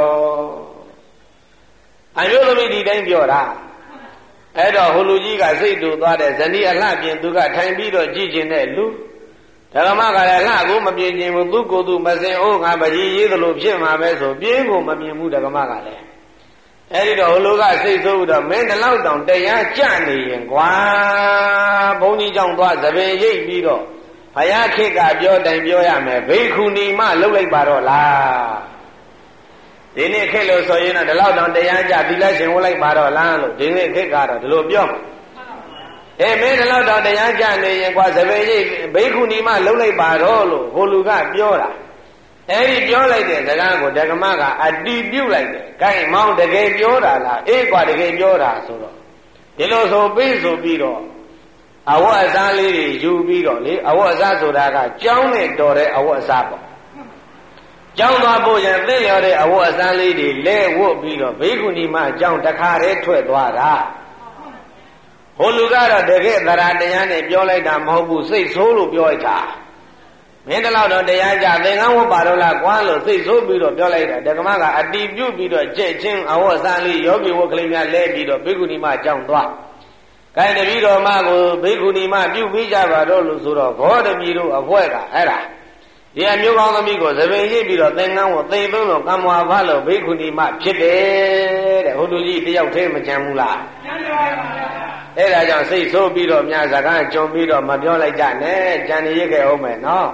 အမျိုးသမီးဒီတိုင်းပြောတာအဲ့တော့ဟိုလူကြီးကစိတ်တူသွားတဲ့ဇနီးအလှပြင်သူကထိုင်ပြီးတော့ကြည့်ကျင်တဲ့လူဓမ္မကလည်းလှကိုမပြင်ကျင်ဘူးသူကိုယ်သူမစင်ဩဃပတိရေးသလိုဖြစ်မှာပဲဆိုပြင်းကိုမမြင်ဘူးဓမ္မကလည်းအဲ့ဒီတော့ဟိုလူကစိတ်ဆိုးတော့မင်းတလောက်တောင်တရားကြနေရင်ကွာဘုန်းကြီးကြောင့်သွားသပင်ရိပ်ပြီးတော့ဘုရားခေတ်ကပြောတိုင်ပြောရမယ်ဘိက္ခုနီမလှုပ်လိုက်ပါတော့လားဒီနေ့ခေတ်လို့ဆိုရင်တော့ဒီလောက်တောင်တရားကြသီလရှင်ဝတ်လိုက်ပါတော့လားလို့ဒီနေ့ခေတ်ကတော့ဒီလိုပြောအေးမင်းဒီလောက်တောင်တရားကြနေရင်ကွာသပင်ရိပ်ဘိက္ခုနီမလှုပ်လိုက်ပါတော့လို့ဟိုလူကပြောတာအဲ့ဒီပြောလိုက်တဲ့စကားကိုဓမ္မကအတီးပြုတ်လိုက်တယ်။ဂိုင်းမောင်းတကယ်ပြောတာလားအေးကွာတကယ်ပြောတာဆိုတော့ဒီလိုဆိုပြီးဆိုပြီးတော့အဝတ်အစားလေးတွေယူပြီးတော့လေအဝတ်အစားဆိုတာကကြောင်းနဲ့တော်တဲ့အဝတ်အစားပေါ့။ကြောင်းသွားဖို့ရသိရတဲ့အဝတ်အစားလေးတွေလဲဝတ်ပြီးတော့ဘိက္ခုနီမအကြောင်းတခါတည်းထွက်သွားတာ။ဟိုလူကတော့တကယ်သရတရားနဲ့ပြောလိုက်တာမဟုတ်ဘူးစိတ်ဆိုးလို့ပြောလိုက်တာ။မင်းတလောက်တော့တရားကြသင်္ကန်းဝတ်ပါတော့လားကွာလို့စိတ်ဆိုးပြီးတော့ပြောလိုက်တာဓမ္မကအတီးပြုတ်ပြီးတော့ကြက်ချင်းအဝတ်စားလေးယောဂီဝတ်ကလေးများလဲပြီးတော့ဘိက္ခုနီမအကြောင်းသွား။ခိုင်တပည့်တော်မကိုဘိက္ခုနီမပြုတ်ပြီးကြပါတော့လို့ဆိုတော့ဘောဓမီတို့အဖွဲကအဲ့ဒါဒီအမျိုးကောင်းသမီးကိုသပင်ရိပ်ပြီးတော့သင်္ကန်းဝတ်သိမ့်သုံးလို့ကမ္မဝါဖလို့ဘိက္ခုနီမဖြစ်တယ်တဲ့ဟိုလူကြီးတယောက်တည်းမကြံဘူးလားကြံပါပါဗျာအဲ့ဒါကြောင့်စိတ်ဆိုးပြီးတော့များစကားကြုံပြီးတော့မပြောလိုက်ကြနဲ့ကြံနေရခဲ့အောင်မယ်နော်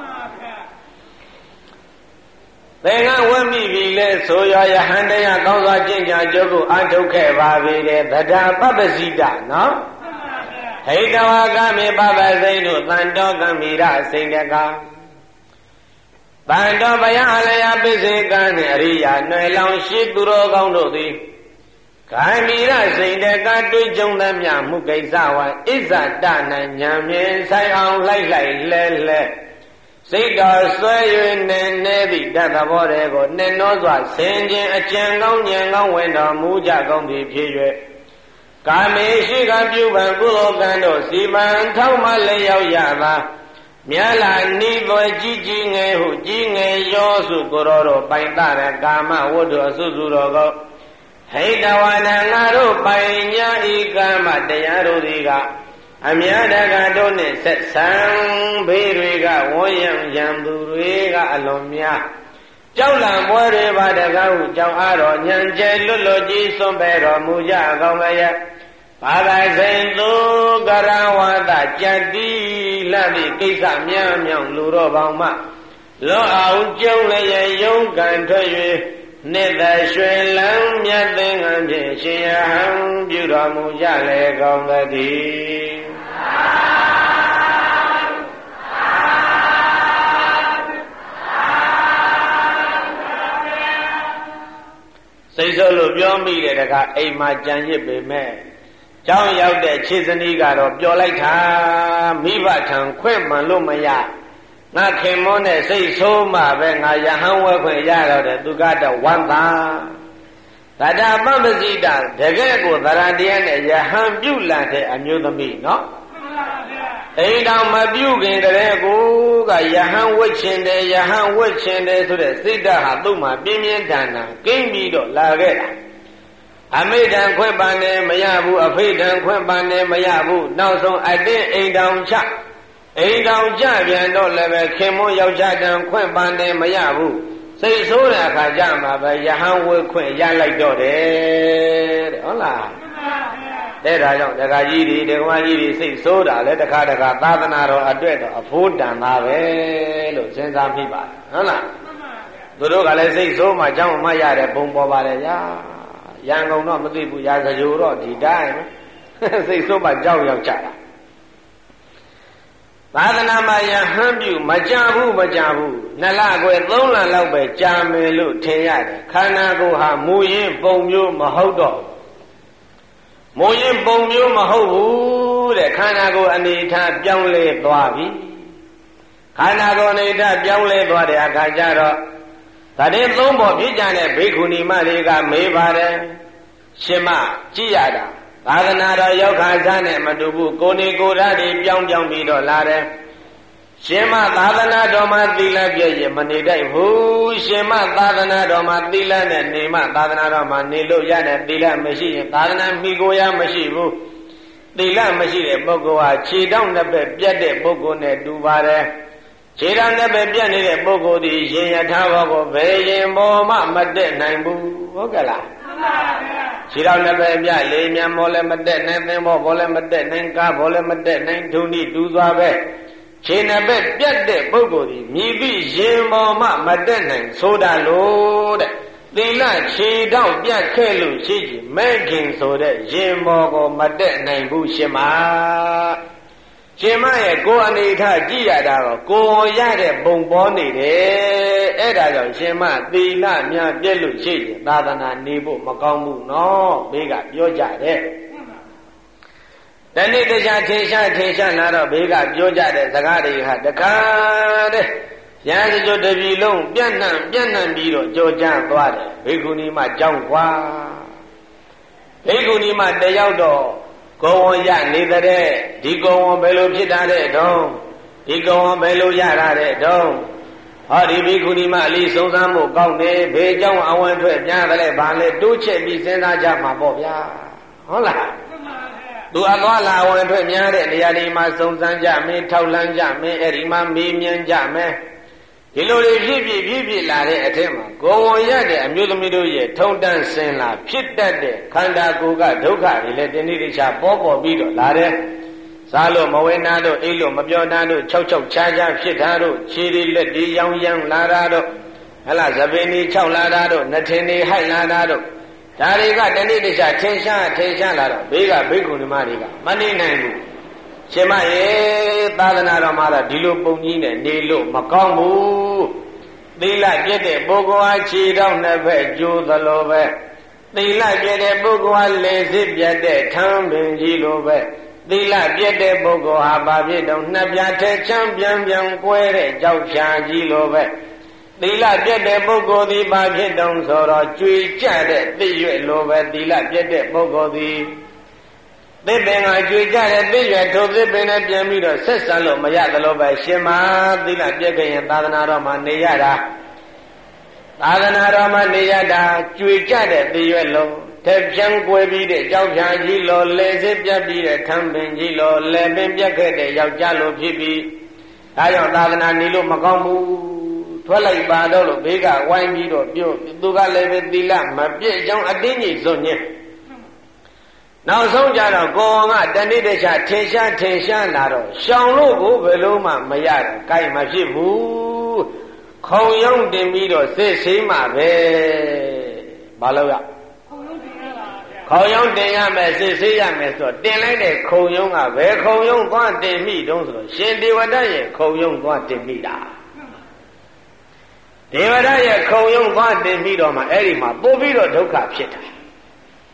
သင်္ကန်းဝတ်မိပြီလဲဆိုရယဟန်တရားကောင်းစွာကျင့်ကြံကြုတ်ကိုအထုတ်ခဲ့ပါပြီတဲ့သဒ္ဓပပ္ပစီတနော်ဟိတဝါကမေပပစိန်တို့တန်တော်ကမိရစိန်တကတန်တော်ဘယအလယပိစေကံနှင့်အရိယာနှွယ်လောင်ရှိသူတော်ကောင်းတို့သည်ခိုင်မိရစိန်တကတွေးကြုံသမျှမှုကိစ္စဝါဣဇတနဉာဏ်မြင်ဆိုင်အောင်လိုက်လိုက်လဲလဲစိတ်တော်ဆွဲ၍နေနေသည့်တတ်သဘောတွေကိုနှင်းနှောစွာဆင်ခြင်အကျဉ်ကောင်းဉာဏ်ကောင်းဝင်တော်မူကြကောင်းသည်ဖြစ်၍ကာမေရှိကပြုပံကုသိုလ်ကံတို့စီမံထောက်မှလျောက်ရပါမြတ်လာနိသွယ်ကြီးကြီးငယ်ဟုကြီးငယ်ရောစုကိုရောတို့ပိုင်တရကာမဝတ္ထုအစုစုတော်ကိုဟိတဝနငါတို့ပိုင်ညာဤကာမတရားတို့သည်ကအမြတ်တကတို့နှင့်ဆက်ဆံဘေးတွေကဝန်းရံရံသူတွေကအလွန်များကြောက်လန့်ပွဲတွေပါတကားဟုကြောက်အားတော်ညံကျဲလွတ်လွတ်ကြီးစွန့်ပဲတော်မူကြကောင်းလည်းဘာသာစိန်သူကရဝတကြတိလတ်သည့်ကိစ္စများမြောင်လူတော်ပေါင်းမှလောအောင်ကျုံလည်းရုံးကန်ထွက်၍နှစ်သက်ရွှေလန်းမြတ်သင်္ကန်းဖြင့်ရှင်ယဟန်ပြုတော်မူကြလေကောင်းသတည်းစိတ်ဆိုးလို့ပြောမိတယ်တခါအိမ်မှာကြံရစ်ပေမဲ့ကျောင်းရောက်တဲ့ခြေစနီးကတော့ပျော်လိုက်တာမိဘထံခွင့်မှန်လို့မရငါခင်မွန်းတဲ့စိတ်ဆိုးမှပဲငါယဟန်ဝဲခွင့်ရတော့တယ်သူကတော့ဝမ်းသာတတပပ္ပစိတတကယ်ကိုသရတရားနဲ့ယဟန်ပြုလာတဲ့အမျိုးသမီးနော်အိမ်တော်မပြုခင်တည်းကိုကယဟန်ဝတ်ချင်တယ်ယဟန်ဝတ်ချင်တယ်ဆိုတဲ့စိတ်ဓာတ်ဟာသူ့မှာပြင်းပြင်းထန်ထန်ကိမ့်ပြီးတော့လာခဲ့တာအမိတံခွင့်ပန်တယ်မရဘူးအဖိတံခွင့်ပန်တယ်မရဘူးနောက်ဆုံးအတင်းအိမ်တော်ချအိမ်တော်ကြပြန်တော့လည်းပဲခင်မွန်းယောက်ျားတံခွင့်ပန်တယ်မရဘူးစိတ်ဆိုးတဲ့အခါကျမှပဲယဟန်ဝတ်ခွင့်ရလိုက်တော့တယ်တဲ့ဟုတ်လားတဲ့ဒါကြောင့်ဒကာကြီးတွေဒကာမကြီးတွေစိတ်ဆိုးတာလဲတခါတခါသာသနာတော်အတွက်တော့အဖို့တန်ပါပဲလို့စဉ်းစားမိပါတယ်ဟုတ်လားသူတို့ကလည်းစိတ်ဆိုးမှကြောင်းမရတဲ့ပုံပေါ်ပါတယ်ဗျာရန်ကုန်တော့မသိဘူးရာဇဂိုတော့ဒီတိုင်းစိတ်ဆိုးမှကြောက်ရောက်ကြတာသာသနာမှာယဟန်ပြုမကြဘူးမကြဘူးနှစ်လခွဲသုံးလလောက်ပဲကြာမယ်လို့ထင်ရတယ်ခန္ဓာကိုယ်ဟာမူရင်းပုံမျိုးမဟုတ်တော့မူရင်းပုံမျိုးမဟုတ်ဘူးတဲ့ခန္ဓာကိုယ်အနေထားပြောင်းလဲသွားပြီခန္ဓာကိုယ်အနေထားပြောင်းလဲသွားတဲ့အခါကျတော့ဒါတဲ့သုံးပေါ်ဖြစ်ကြတဲ့ဘိက္ခုနီမတွေကမေးပါတယ်ရှင်မကြည့်ရတာသာသနာတော်ရောက်ခါစားနဲ့မတူဘူးကိုနေကိုဓာတ်တွေပြောင်းပြောင်းပြီးတော့လာတယ်ရှင်မသာသနာတော်မှာသီလပြည့်ရင်မနေတတ်ဘူးရှင်မသာသနာတော်မှာသီလနဲ့နေမှသာသနာတော်မှာနေလို့ရတဲ့သီလမရှိရင်သာသနာမိကိုရမရှိဘူးသီလမရှိတဲ့ပုဂ္ဂိုလ်ဟာခြေတောက်နှစ်ဘက်ပြတ်တဲ့ပုဂ္ဂိုလ်နဲ့တူပါတယ်ခြေတောက်နှစ်ဘက်ပြတ်နေတဲ့ပုဂ္ဂိုလ်ဒီရှင်ယထာဘောကိုဘယ်ရင်ပေါ်မှမတက်နိုင်ဘူးဟုတ်ကဲ့လားခြေတော်နှစ်ပဲပြလေမြန်မောလည်းမတက်နိုင်သင်္ဘောဘောလည်းမတက်နိုင်ကားဘောလည်းမတက်နိုင်ဒုနိဒူသွားပဲခြေနှစ်ပဲပြတ်တဲ့ပုဂ္ဂိုလ်ဒီမြည်ပြီးရင်ပေါ်မှမတက်နိုင်ဆိုတာလို့တဲ့သီလခြေတော်ပြတ်ခဲ့လို့ရှိကြီးမဲ့ခင်ဆိုတဲ့ရင်ပေါ်ကိုမတက်နိုင်ဘူးရှင်မရှင်မရဲ့ကိုယ်အနေထားကြည့်ရတာတော့ကိုယ်ရတဲ့ပုံပေါ်နေတယ်အဲ့ဒါကြောင့်ရှင်မသီလများပြည့်လို့ရှိရင်သာသနာနေဖို့မကောင်းဘူးနော်ဘေးကပြောကြတယ်တနေ့တခြားထင်ရှားထင်ရှားလာတော့ဘေးကပြောကြတဲ့စကားတွေဟာတခါတဲ့ရဟန်းကျိုးတပြီလုံးပြန့်နှံ့ပြန့်နှံ့ပြီးတော့ကြောကြားသွားတယ်ဘိက္ခုနီမကြောင်းကွာဘိက္ခုနီမတယောက်တော့ကိုယ်ဝန်ရနေတဲ့ဒီကိုယ်ဝန်ဘယ်လိုဖြစ်တာတဲ့တုံးဒီကိုယ်ဝန်ဘယ်လိုရတာတဲ့တုံးဟောဒီဘိက္ခုနီမအလေးစုံစမ်းမှုကောင်းတယ်ဘေးကြောင့်အဝင်ထွက်ကြားတယ်လေဘာလဲတိုးချက်ပြီးစဉ်းစားကြမှာပေါ့ဗျာဟုတ်လားသူအသွားလာဝင်ထွက်များတဲ့နေရာတွေမှာစုံစမ်းကြမင်းထောက်လန်းကြမင်းအဲ့ဒီမှာမေးမြန်းကြမယ်ဒီလိုတွေဖြစ်ဖြစ်ဖြစ်ဖြစ်လာတဲ့အထက်မှာကိုယ်ဝန်ရတဲ့အမျိုးသမီးတို့ရဲ့ထုံတန်းစင်လာဖြစ်တတ်တဲ့ခန္ဓာကိုယ်ကဒုက္ခတွေလည်းတဏှိတိချပေါ်ပေါ်ပြီးတော့လာတယ်စားလို့မဝေနာတို့အိတ်လို့မပြောနာတို့၆၆ချားချားဖြစ်တာတို့ခြေတွေလက်တွေရောင်ရမ်းလာတာတို့ဟဲ့လားသပင်တွေ၆လာတာတို့နှထင်တွေဟိုက်လာတာတို့ဒါတွေကတဏှိတိချထင်ရှားထင်ရှားလာတော့ဘေးကဘိက္ခုနီမတွေကမနေနိုင်ဘူးရှင်မရေသာသနာတော်မှာတော့ဒီလိုပုံကြီးနဲ့နေလို့မကောင်းဘူးသီလပြည့်တဲ့ပုဂ္ဂိုလ်ဟာခြေထောက်နှစ်ဖက်ကျိုးသလိုပဲသီလပြည့်တဲ့ပုဂ္ဂိုလ်ဟာလေစစ်ပြတ်တဲ့ထမ်းပင်ကြီးလိုပဲသီလပြည့်တဲ့ပုဂ္ဂိုလ်ဟာဘာဖြစ်တော့နှစ်ပြားထဲချမ်းပြန်ပြန်ကွဲတဲ့ကြောက်ဖြာကြီးလိုပဲသီလပြည့်တဲ့ပုဂ္ဂိုလ်သည်ဘာဖြစ်တော့ဆိုတော့ကြွေကြတဲ့သိရွက်လိုပဲသီလပြည့်တဲ့ပုဂ္ဂိုလ်သည်သစ်ပင်ကကြွေကြတဲ့သိရွယ်ထိုသစ်ပင်နဲ့ပြန်ပြီးတော့ဆက်ဆံလို့မရသလိုပဲရှင်မသီလပြည့်ခဲ့ရင်သာသနာတော်မှာနေရတာသာသနာတော်မှာနေရတာကြွေကြတဲ့သိရွယ်လုံးထက်ပြန်ကွယ်ပြီးတဲ့ကြောက်ဖြာကြီးလိုလေစစ်ပြတ်ပြီးတဲ့ထမ်းပင်ကြီးလိုလေပင်ပြတ်ခဲ့တဲ့ယောက်ျားလိုဖြစ်ပြီးဒါကြောင့်သာသနာနေလို့မကောင်းဘူးထွက်လိုက်ပါတော့လို့ဘေးကဝိုင်းပြီးတော့ပြောသူကလည်းပဲသီလမပြည့်ကြောင်းအတင်းကြီးစွန့်ညင်းနောက်ဆုံးကြတော့ကိုယ်ကတဏှိတခြားထင်ရှားထင်ရှားလာတော့ရှောင်လို့ကိုဘယ်လုံးမှမရတော့ကြိုက်မဖြစ်ဘူးခုံရုံးတင်ပြီးတော့စစ်ဆေးမှပဲဘာလို့ရခုံရုံးတင်ရမယ်စစ်ဆေးရမယ်ဆိုတော့တင်လိုက်တဲ့ခုံရုံးကဘယ်ခုံရုံးသွားတင်မိတုံးဆိုတော့ရှင်ဒေဝဒတ်ရဲ့ခုံရုံးသွားတင်မိတာဒေဝဒတ်ရဲ့ခုံရုံးသွားတင်ပြီးတော့မှအဲ့ဒီမှာပို့ပြီးတော့ဒုက္ခဖြစ်တာ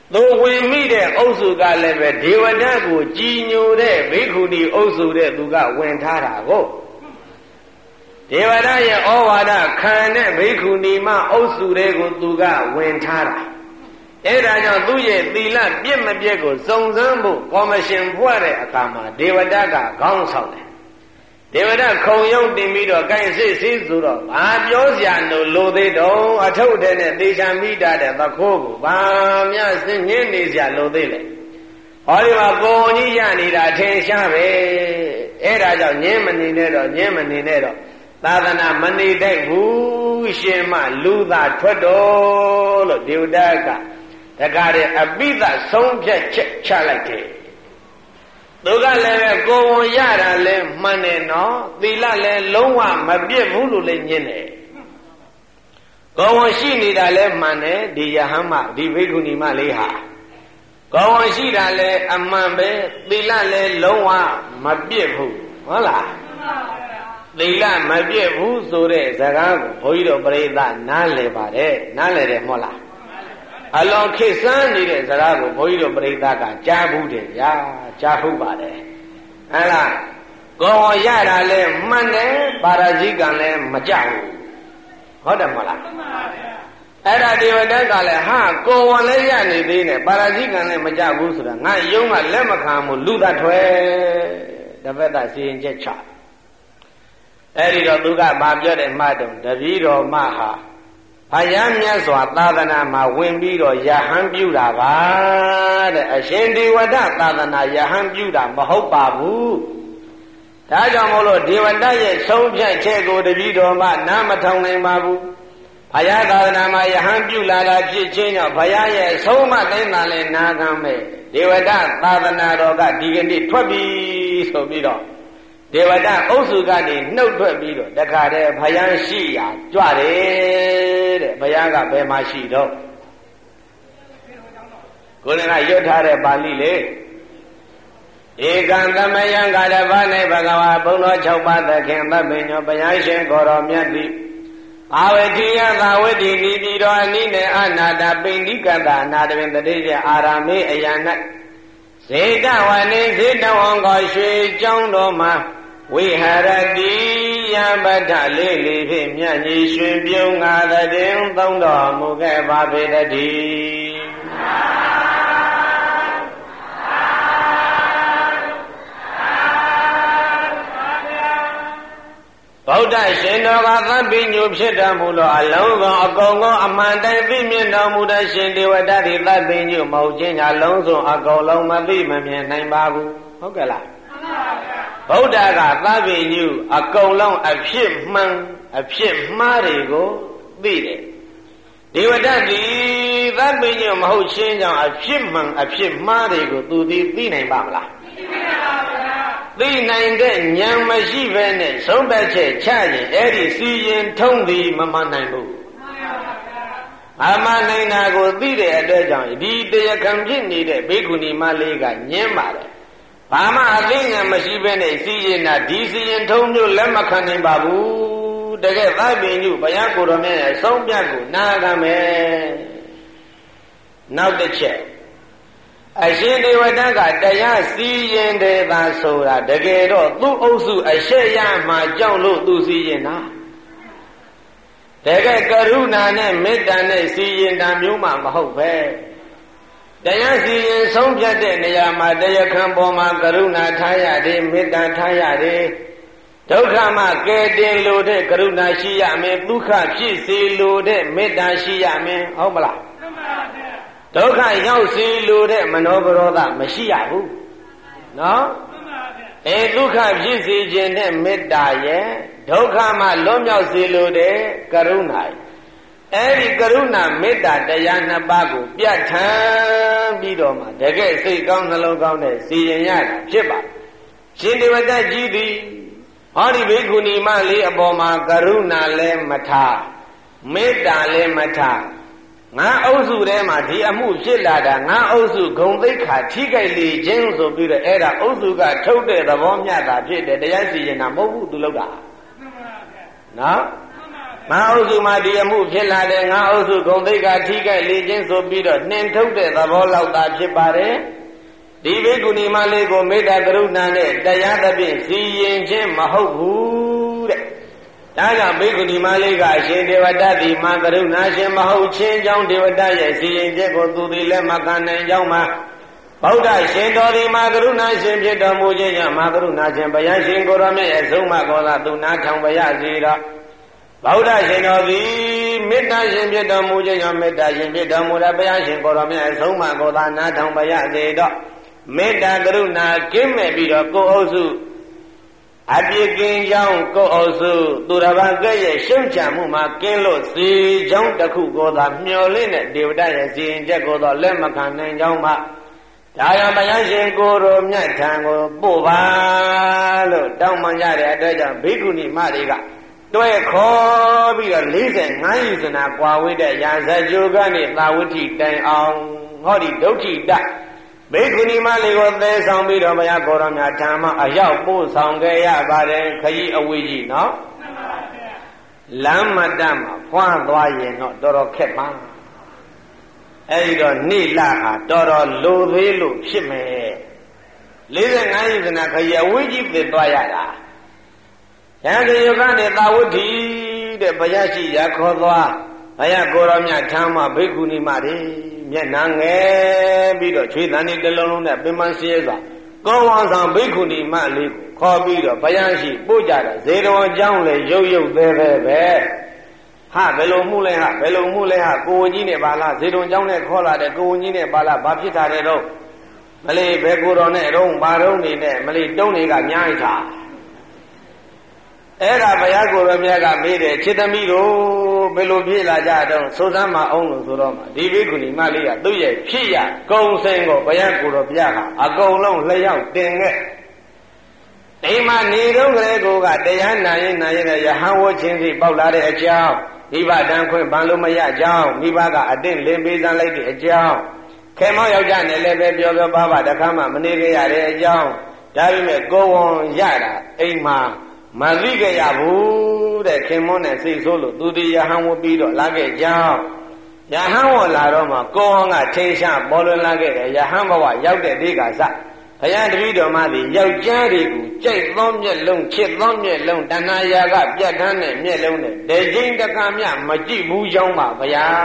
သို့ဝင်မိတဲ့အုပ်စုကလည်းပဲဒေဝဒတ်ကိုကြည်ညိုတဲ့ဘိက္ခုနီအုပ်စုတဲ့သူကဝင်ထားတာကိုဒေဝဒတ်ရဲ့ဩဝါဒခံတဲ့ဘိက္ခုနီမအုပ်စုတွေကိုသူကဝင်ထားတာအဲ့ဒါကြောင့်သူ့ရဲ့သီလပြည့်မပြည့်ကိုစုံစမ်းဖို့ကော်မရှင်ဖွဲ့တဲ့အခါမှာဒေဝဒတ်ကခေါင်းဆောင်တယ်ဒေဝဒတ်ခုံရုပ်တင်ပြီးတော့ကိုင်စစ်စစ်ဆိုတော့ဘာပြောစရာလို့လိုသေးတော့အထုပ်တဲ့နဲ့သေချာမိတာတဲ့သခိုးကိုဘာများစင်ငင်းနေစရာလိုသေးလဲဟောဒီမှာကိုယ်ကြီးရနေတာထင်ရှားပဲအဲ့ဒါကြောင့်ညင်းမနေနဲ့တော့ညင်းမနေနဲ့တော့သာသနာမနေတတ်ဘူးရှင်မလူသာထွက်တော်လို့ဒေဝဒတ်ကတကားတဲ့အပိသဆုံးဖြတ်ချက်ချလိုက်တယ်သူကလည်းပဲကိုယ်ဝန်ရတာလဲမှန်တယ်နော်သီလလည်းလုံးဝမပြည့်ဘူးလို့လည်းညင်းတယ်ကိုယ်ဝန်ရှိနေတာလဲမှန်တယ်ဒီယဟမဒီဘိက္ခုနီမလေးဟာကိုယ်ဝန်ရှိတာလဲအမှန်ပဲသီလလည်းလုံးဝမပြည့်ဘူးဟုတ်လားသီလမပြည့်ဘူးဆိုတဲ့စကားကိုဘုန်းကြီးတို့ပရိသတ်နားလည်ပါတယ်နားလည်တယ်မဟုတ်လားအလွန်ခေတ်ဆန်းနေတဲ့စကားကိုဘုန်းကြီးတို့ပရိသတ်ကကြားဘူးတယ်ဗျာကြားဟုတ်ပါတယ်အဲ့ဒါကိုယ်ဝန်ရတာလဲမှန်တယ်ပါရဇိကံလည်းမကြောက်ဘူးဟုတ်တယ်မဟုတ်လားမှန်ပါဗျာအဲ့ဒါဒေဝဒတ်ကလည်းဟာကိုယ်ဝန်လည်းရနေသေးတယ်ပါရဇိကံလည်းမကြောက်ဘူးဆိုတာငါယုံကလက်မခံဘူးလူသထွဲတပတ်သက်စီရင်ချက်ချအဲ့ဒီတော့သူကဘာပြောတယ်မှတုံတပည့်တော်မဟာဘုရားမြတ်စွာသာသနာမှာဝင်ပြီးတော့ယဟန်ပြုတာပါတဲ့အရှင်ဒေဝဒသာသနာယဟန်ပြုတာမဟုတ်ပါဘူးဒါကြောင့်မို့လို့ဒေဝဒရဲ့ဆုံးဖြတ်ချက်ကိုတပည့်တော်မှနားမထောင်နိုင်ပါဘူးဘုရားသာသနာမှာယဟန်ပြုလာတာဖြစ်ခြင်းကြောင့်ဘုရားရဲ့ဆုံးမတိုင်းသာလဲနာခံမဲ့ဒေဝဒသာသနာတော်ကဒီကနေ့ထွက်ပြီဆိုပြီးတော့ဒေဝဒအုပ်စုကနေနှုတ်ထွက်ပြီးတော့တခါတည်းဘုရားရှိရာကြွတယ်တဲ့ဘုရားကဘယ်မှာရှိတော့ကိုယ်ကရွတ်ထားတဲ့ပါဠိလေဧကံသမယံကာရဗနေဘဂဝါဘုံတော်၆ပါးသခင်သဗ္ဗညောဘုရားရှင်ကိုတော်မြတ်သည်အာဝတိယသာဝတိနိတိတော်အနိနဲ့အနာတာပိဋိကတအနာတပင်တတိယအာရမေအယံ၌ဇေတဝနေဇေတဝံကိုရွှေကျောင်းတော်မှာဝိဟရတိယပတ္ထလေးလေးဖြင့်မြတ်ကြီးရွှင်ပြုံးငါတဲ့သုံးတော်မူခဲ့ပါပေတည်းဗုဒ္ဓရှင်တော်ကသဗ္ဗညုဖြစ်တော်မူလို့အလုံးစုံအကုန်ကုန်အမှန်တိုင်းသိမြင်တော်မူတဲ့ရှင်ဒေဝဒတ်ဒီသဗ္ဗညုမဟုတ်ခြင်းအလုံးစုံအကုန်လုံးမသိမမြင်နိုင်ပါဘူးဟုတ်ကဲ့လားမှန်ပါဗျာဗုဒ္ဓကသဗ္ဗညုအကုန်လုံးအဖြစ်မှန်အဖြစ်မှားတွေကိုသိတယ်ဒေဝဒတ်ဒီသဗ္ဗညုမဟုတ်ခြင်းကြောင့်အဖြစ်မှန်အဖြစ်မှားတွေကိုသူသိသိနိုင်ပါမလားသိနိုင်ပါဗျာသိနိုင်တဲ့ဉာဏ်မရှိဘဲနဲ့ဆုံးဖြတ်ချက်ချရင်အဲ့ဒီစီရင်ထုံးသည်မမှန်နိုင်ဘူးအမှန်နိုင်တာကိုသိတဲ့အတွက်ကြောင့်ဒီတရားခံဖြစ်နေတဲ့ဘိက္ခုနီမလေးကညင်းပါတယ်ဘာမှအသိဉာဏ်မရှိဘဲနဲ့စီရင်တာဒီစီရင်ထုံးမျိုးလက်မခံနိုင်ပါဘူးတကယ်သဗ္ဗညုဘုရားကိုယ်တော်မြတ်ရဲ့ဆုံးဖြတ်ကိုနာခံမယ်နောက်တစ်ချက်အရှင်ဒေဝဒတ်ကတရားစီရင်တယ်သာဆိုတာတကယ်တော့သူ့အုပ်စုအရှက်ရမှကြောက်လို့သူစီရင်တာတကယ်ကရုဏာနဲ့မေတ္တာနဲ့စီရင်တာမျိုးမှမဟုတ်ပဲတရားစီရင်ဆုံးဖြတ်တဲ့နေရာမှာတရားခံပေါ်မှာကရုဏာထားရတယ်မေတ္တာထားရတယ်ဒုက္ခမှကယ်တင်လို့တဲ့ကရုဏာရှိရမယ်ဒုက္ခဖြစ်စေလို့တဲ့မေတ္တာရှိရမယ်ဟုတ်မလားဒုက္ခရောက်စီလို့တဲ့မနောပရောဓမရှိရဘူးနော်အဲဒုက္ခဖြစ်စေခြင်းနဲ့မေတ္တာရဲ့ဒုက္ခမှလွတ်မြောက်စေလို့တဲ့ကရုဏာအဲဒီကရုဏာမေတ္တာတရားနှစ်ပါးကိုပြဋ္ဌာန်းပြီးတော့မှတကယ်စိတ်ကောင်းနှလုံးကောင်းတဲ့စီရင်ရတာဖြစ်ပါရှင်ဒေဝဒတ်ကြီးသည်ဟောဒီဘိက္ခုနီမလေးအပေါ်မှာကရုဏာလည်းမထားမေတ္တာလည်းမထားငါအုပ်စုထဲမှာဒီအမှုဖြစ်လာတာငါအုပ်စုဂုံသိက္ခာထိခိုက်လေခြင်းဆိုပြီးတော့အဲ့ဒါအုပ်စုကထုတ်တဲ့သဘောမျှတာဖြစ်တယ်တရားစီရင်တာမဟုတ်ဘူးသူလောက်တာနော်ငါအုပ်စုမှာဒီအမှုဖြစ်လာတဲ့ငါအုပ်စုဂုံသိက္ခာထိခိုက်လေခြင်းဆိုပြီးတော့နှင်ထုတ်တဲ့သဘောလောက်သာဖြစ်ပါတယ်ဒီဘိက္ခုနီမလေးကိုမေတ္တာကရုဏာနဲ့တရားသဖြင့်စီရင်ခြင်းမဟုတ်ဘူးတဲ့ဒါကြောင့်ဘိက္ခုနီမလေးကအရှင်ဒေဝတတ်သည်မကရုဏာရှင်မဟုတ်ခြင်းကြောင့်ဒေဝတတ်ရဲ့စီရင်ချက်ကိုသူသည်လည်းမခံနိုင်ကြောင်းမှာဗုဒ္ဓရှင်တော်ဒီမကရုဏာရှင်ဖြစ်တော်မူခြင်းကြောင့်မကရုဏာရှင်ဘုရားရှင်ကိုရောမြတ်ရဲ့ဆုံးမကောသာသူနာထောင်ပါရစေတော့ဗုဒ္ဓရှင်တော်သည်မေတ္တာရှင်ဖြစ်တော်မူခြင်းကြောင့်မေတ္တာရှင်ဖြစ်တော်မူတဲ့ဘုရားရှင်ကိုရောမြတ်ရဲ့ဆုံးမကောသာနာထောင်ပါရစေတော့မေတ္တာကရုဏာကင်းမဲ့ပြီးတော့ကိုယ်အုပ်စုအပြစ်ကင်းကြောင်းကိုယ်အုပ်စုသူတစ်ပါးကဲ့ရဲ့ရှုံ့ချမှုမှာကင်းလို့စီကြောင်းတစ်ခုကိုသာမျှော်လင့်တဲ့ဒေဝတရဲ့စီရင်ချက်ကိုတော့လက်မခံနိုင်ကြောင်းမှာဒါရောဘုရားရှင်ကိုယ်တော်မြတ်ထံကိုပို့ပါလို့တောင်းပန်ကြတဲ့အတွက်ကြောင့်ဘိက္ခုနီမတွေကတွဲခေါ်ပြီးတော့၄၅ယူဇနာကွာဝေးတဲ့ရာဇကြိုကနေသာဝတိတိုင်အောင်ဟောဒီဒုဋ္ဌိတဘိက္ခုနီမလေးကိုသဲဆောင်ပြီးတော့ဘုရားကိုယ်တော်မြတ်ထံမှာအရောက်ပို့ဆောင်ခဲ့ရပါတယ်ခကြီးအဝေးကြီးနော်လမ်းမတတ်မှာဖွာသွားရင်တော့တော်တော်ခက်ပါအဲဒီတော့နေ့လဟာတော်တော်လိုသေးလို့ဖြစ်မယ်၄၅ယူဇနာခကြီးအဝေးကြီးပြသွားရတာရဟန်းယောဂနဲ့သာဝတိတဲ့ဘုရားရှိရာခေါ်သွားဘုရားကိုယ်တော်မြတ်ထံမှာဘိက္ခုနီမတွေမျက်နှာငယ်ပြီးတော့ချွေးတန်တွေတလုံးလုံးနဲ့ပင်ပန်းစရဲစွာကောင်းဝမ်းဆောင်ဘိက္ခုနီမလေးကိုခေါ်ပြီးတော့ဘုရားရှိပို့ကြတာဇေတဝန်ကျောင်းလေရုပ်ရုပ်သေးသေးပဲဟာဘယ်လိုမှုလဲဟာဘယ်လိုမှုလဲဟာကိုဝန်ကြီးနဲ့ပါလားဇေတဝန်ကျောင်းနဲ့ခေါ်လာတဲ့ကိုဝန်ကြီးနဲ့ပါလားဘာဖြစ်တာလဲတော့မလေးဘယ်ကိုတော်နဲ့တော့ဘာတော့နေနဲ့မလေးတုံးတွေကညားချာအဲ့ဒါဘုရားကိုယ်တော်မြတ်ကမေးတယ်ခြေသမီးတို့ဘယ်လိုဖြစ်လာကြတော့ဆိုစမ်းမအောင်လို့ဆိုတော့မှဒီဘိက္ခုနီမလေးကသူ့ရဲ့ဖြစ်ရကုံစင်ကိုဘုရားကိုယ်တော်ပြဟာအကုန်လုံးလျှောက်တင်ခဲ့ဒီမှာနေတော့ကလေးကိုကတရားနာရင်နာရင်ရဟန်းဝချင်းစီပေါက်လာတဲ့အကြောင်းမိဘတန်းခွင့်ဘာလို့မရကြောင်းမိဘကအတင်းလင်းပေးစမ်းလိုက်တဲ့အကြောင်းခေမောယောက်ျားနဲ့လည်းပဲပြောပြောပါပါတခါမှမနေကြရတဲ့အကြောင်းဒါပေမဲ့ကိုယ်ဝန်ရတာအိမ်မှာမသိကြရဘူးတဲ့ခင်မွန်းနဲ့စိတ်ဆိုးလို့သူဒီယဟန်ဝပြီးတော့လာခဲ့ကြောင်းယဟန်ဝလာတော့မှကိုယ်ဟောကထင်ရှားပေါ်လွင်လာခဲ့တယ်ယဟန်ဘဝရောက်တဲ့ဒီကစဘုရားတပည့်တော်မသည်ယောက်ျားတွေကိုကြိုက်သောမျက်လုံးချစ်သောမျက်လုံးတဏှာရာကပြတ်ထန်းတဲ့မျက်လုံးနဲ့တကြိမ်တခါမြမကြည့်ဘူးကြောင်းပါဗျာ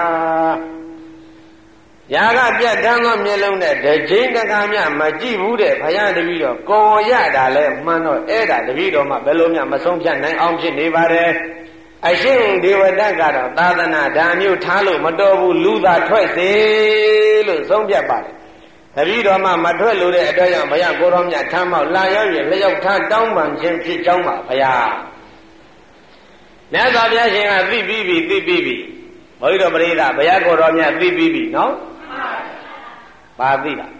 ရာကပြတ်ထန်းသောမျက်လုံးနဲ့တကြိမ်တခါမြမကြည့်ဘူးတဲ့ဘုရားတပည့်တော်ကိုယ်ရတာလဲမှန်တော့အဲ့ဒါတပည့်တော်မှဘယ်လိုမှမဆုံးဖြတ်နိုင်အောင်ဖြစ်နေပါတယ်အရှင်ဒေဝတတ်ကတော့သာသနာဓာမျိုးထားလို့မတော်ဘူးလူသာထွက်စေလို့ဆုံးဖြတ်ပါတယ်တပည့်တော်မှမထွက်လို့တဲ့အတွက်ကြောင့်ဘုရားကိုရောမြတ်ထမ်းမောက်လာရောက်ရင်လျှောက်ထားတောင်းပန်ခြင်းဖြစ်ကြောင်းပါဘုရားမြတ်စွာဘုရားရှင်ကသိပြီးပြီသိပြီးပြီဘုရားတော်ပရိသတ်ဘုရားကိုရောမြတ်သိပြီးပြီနော်ပါသိလား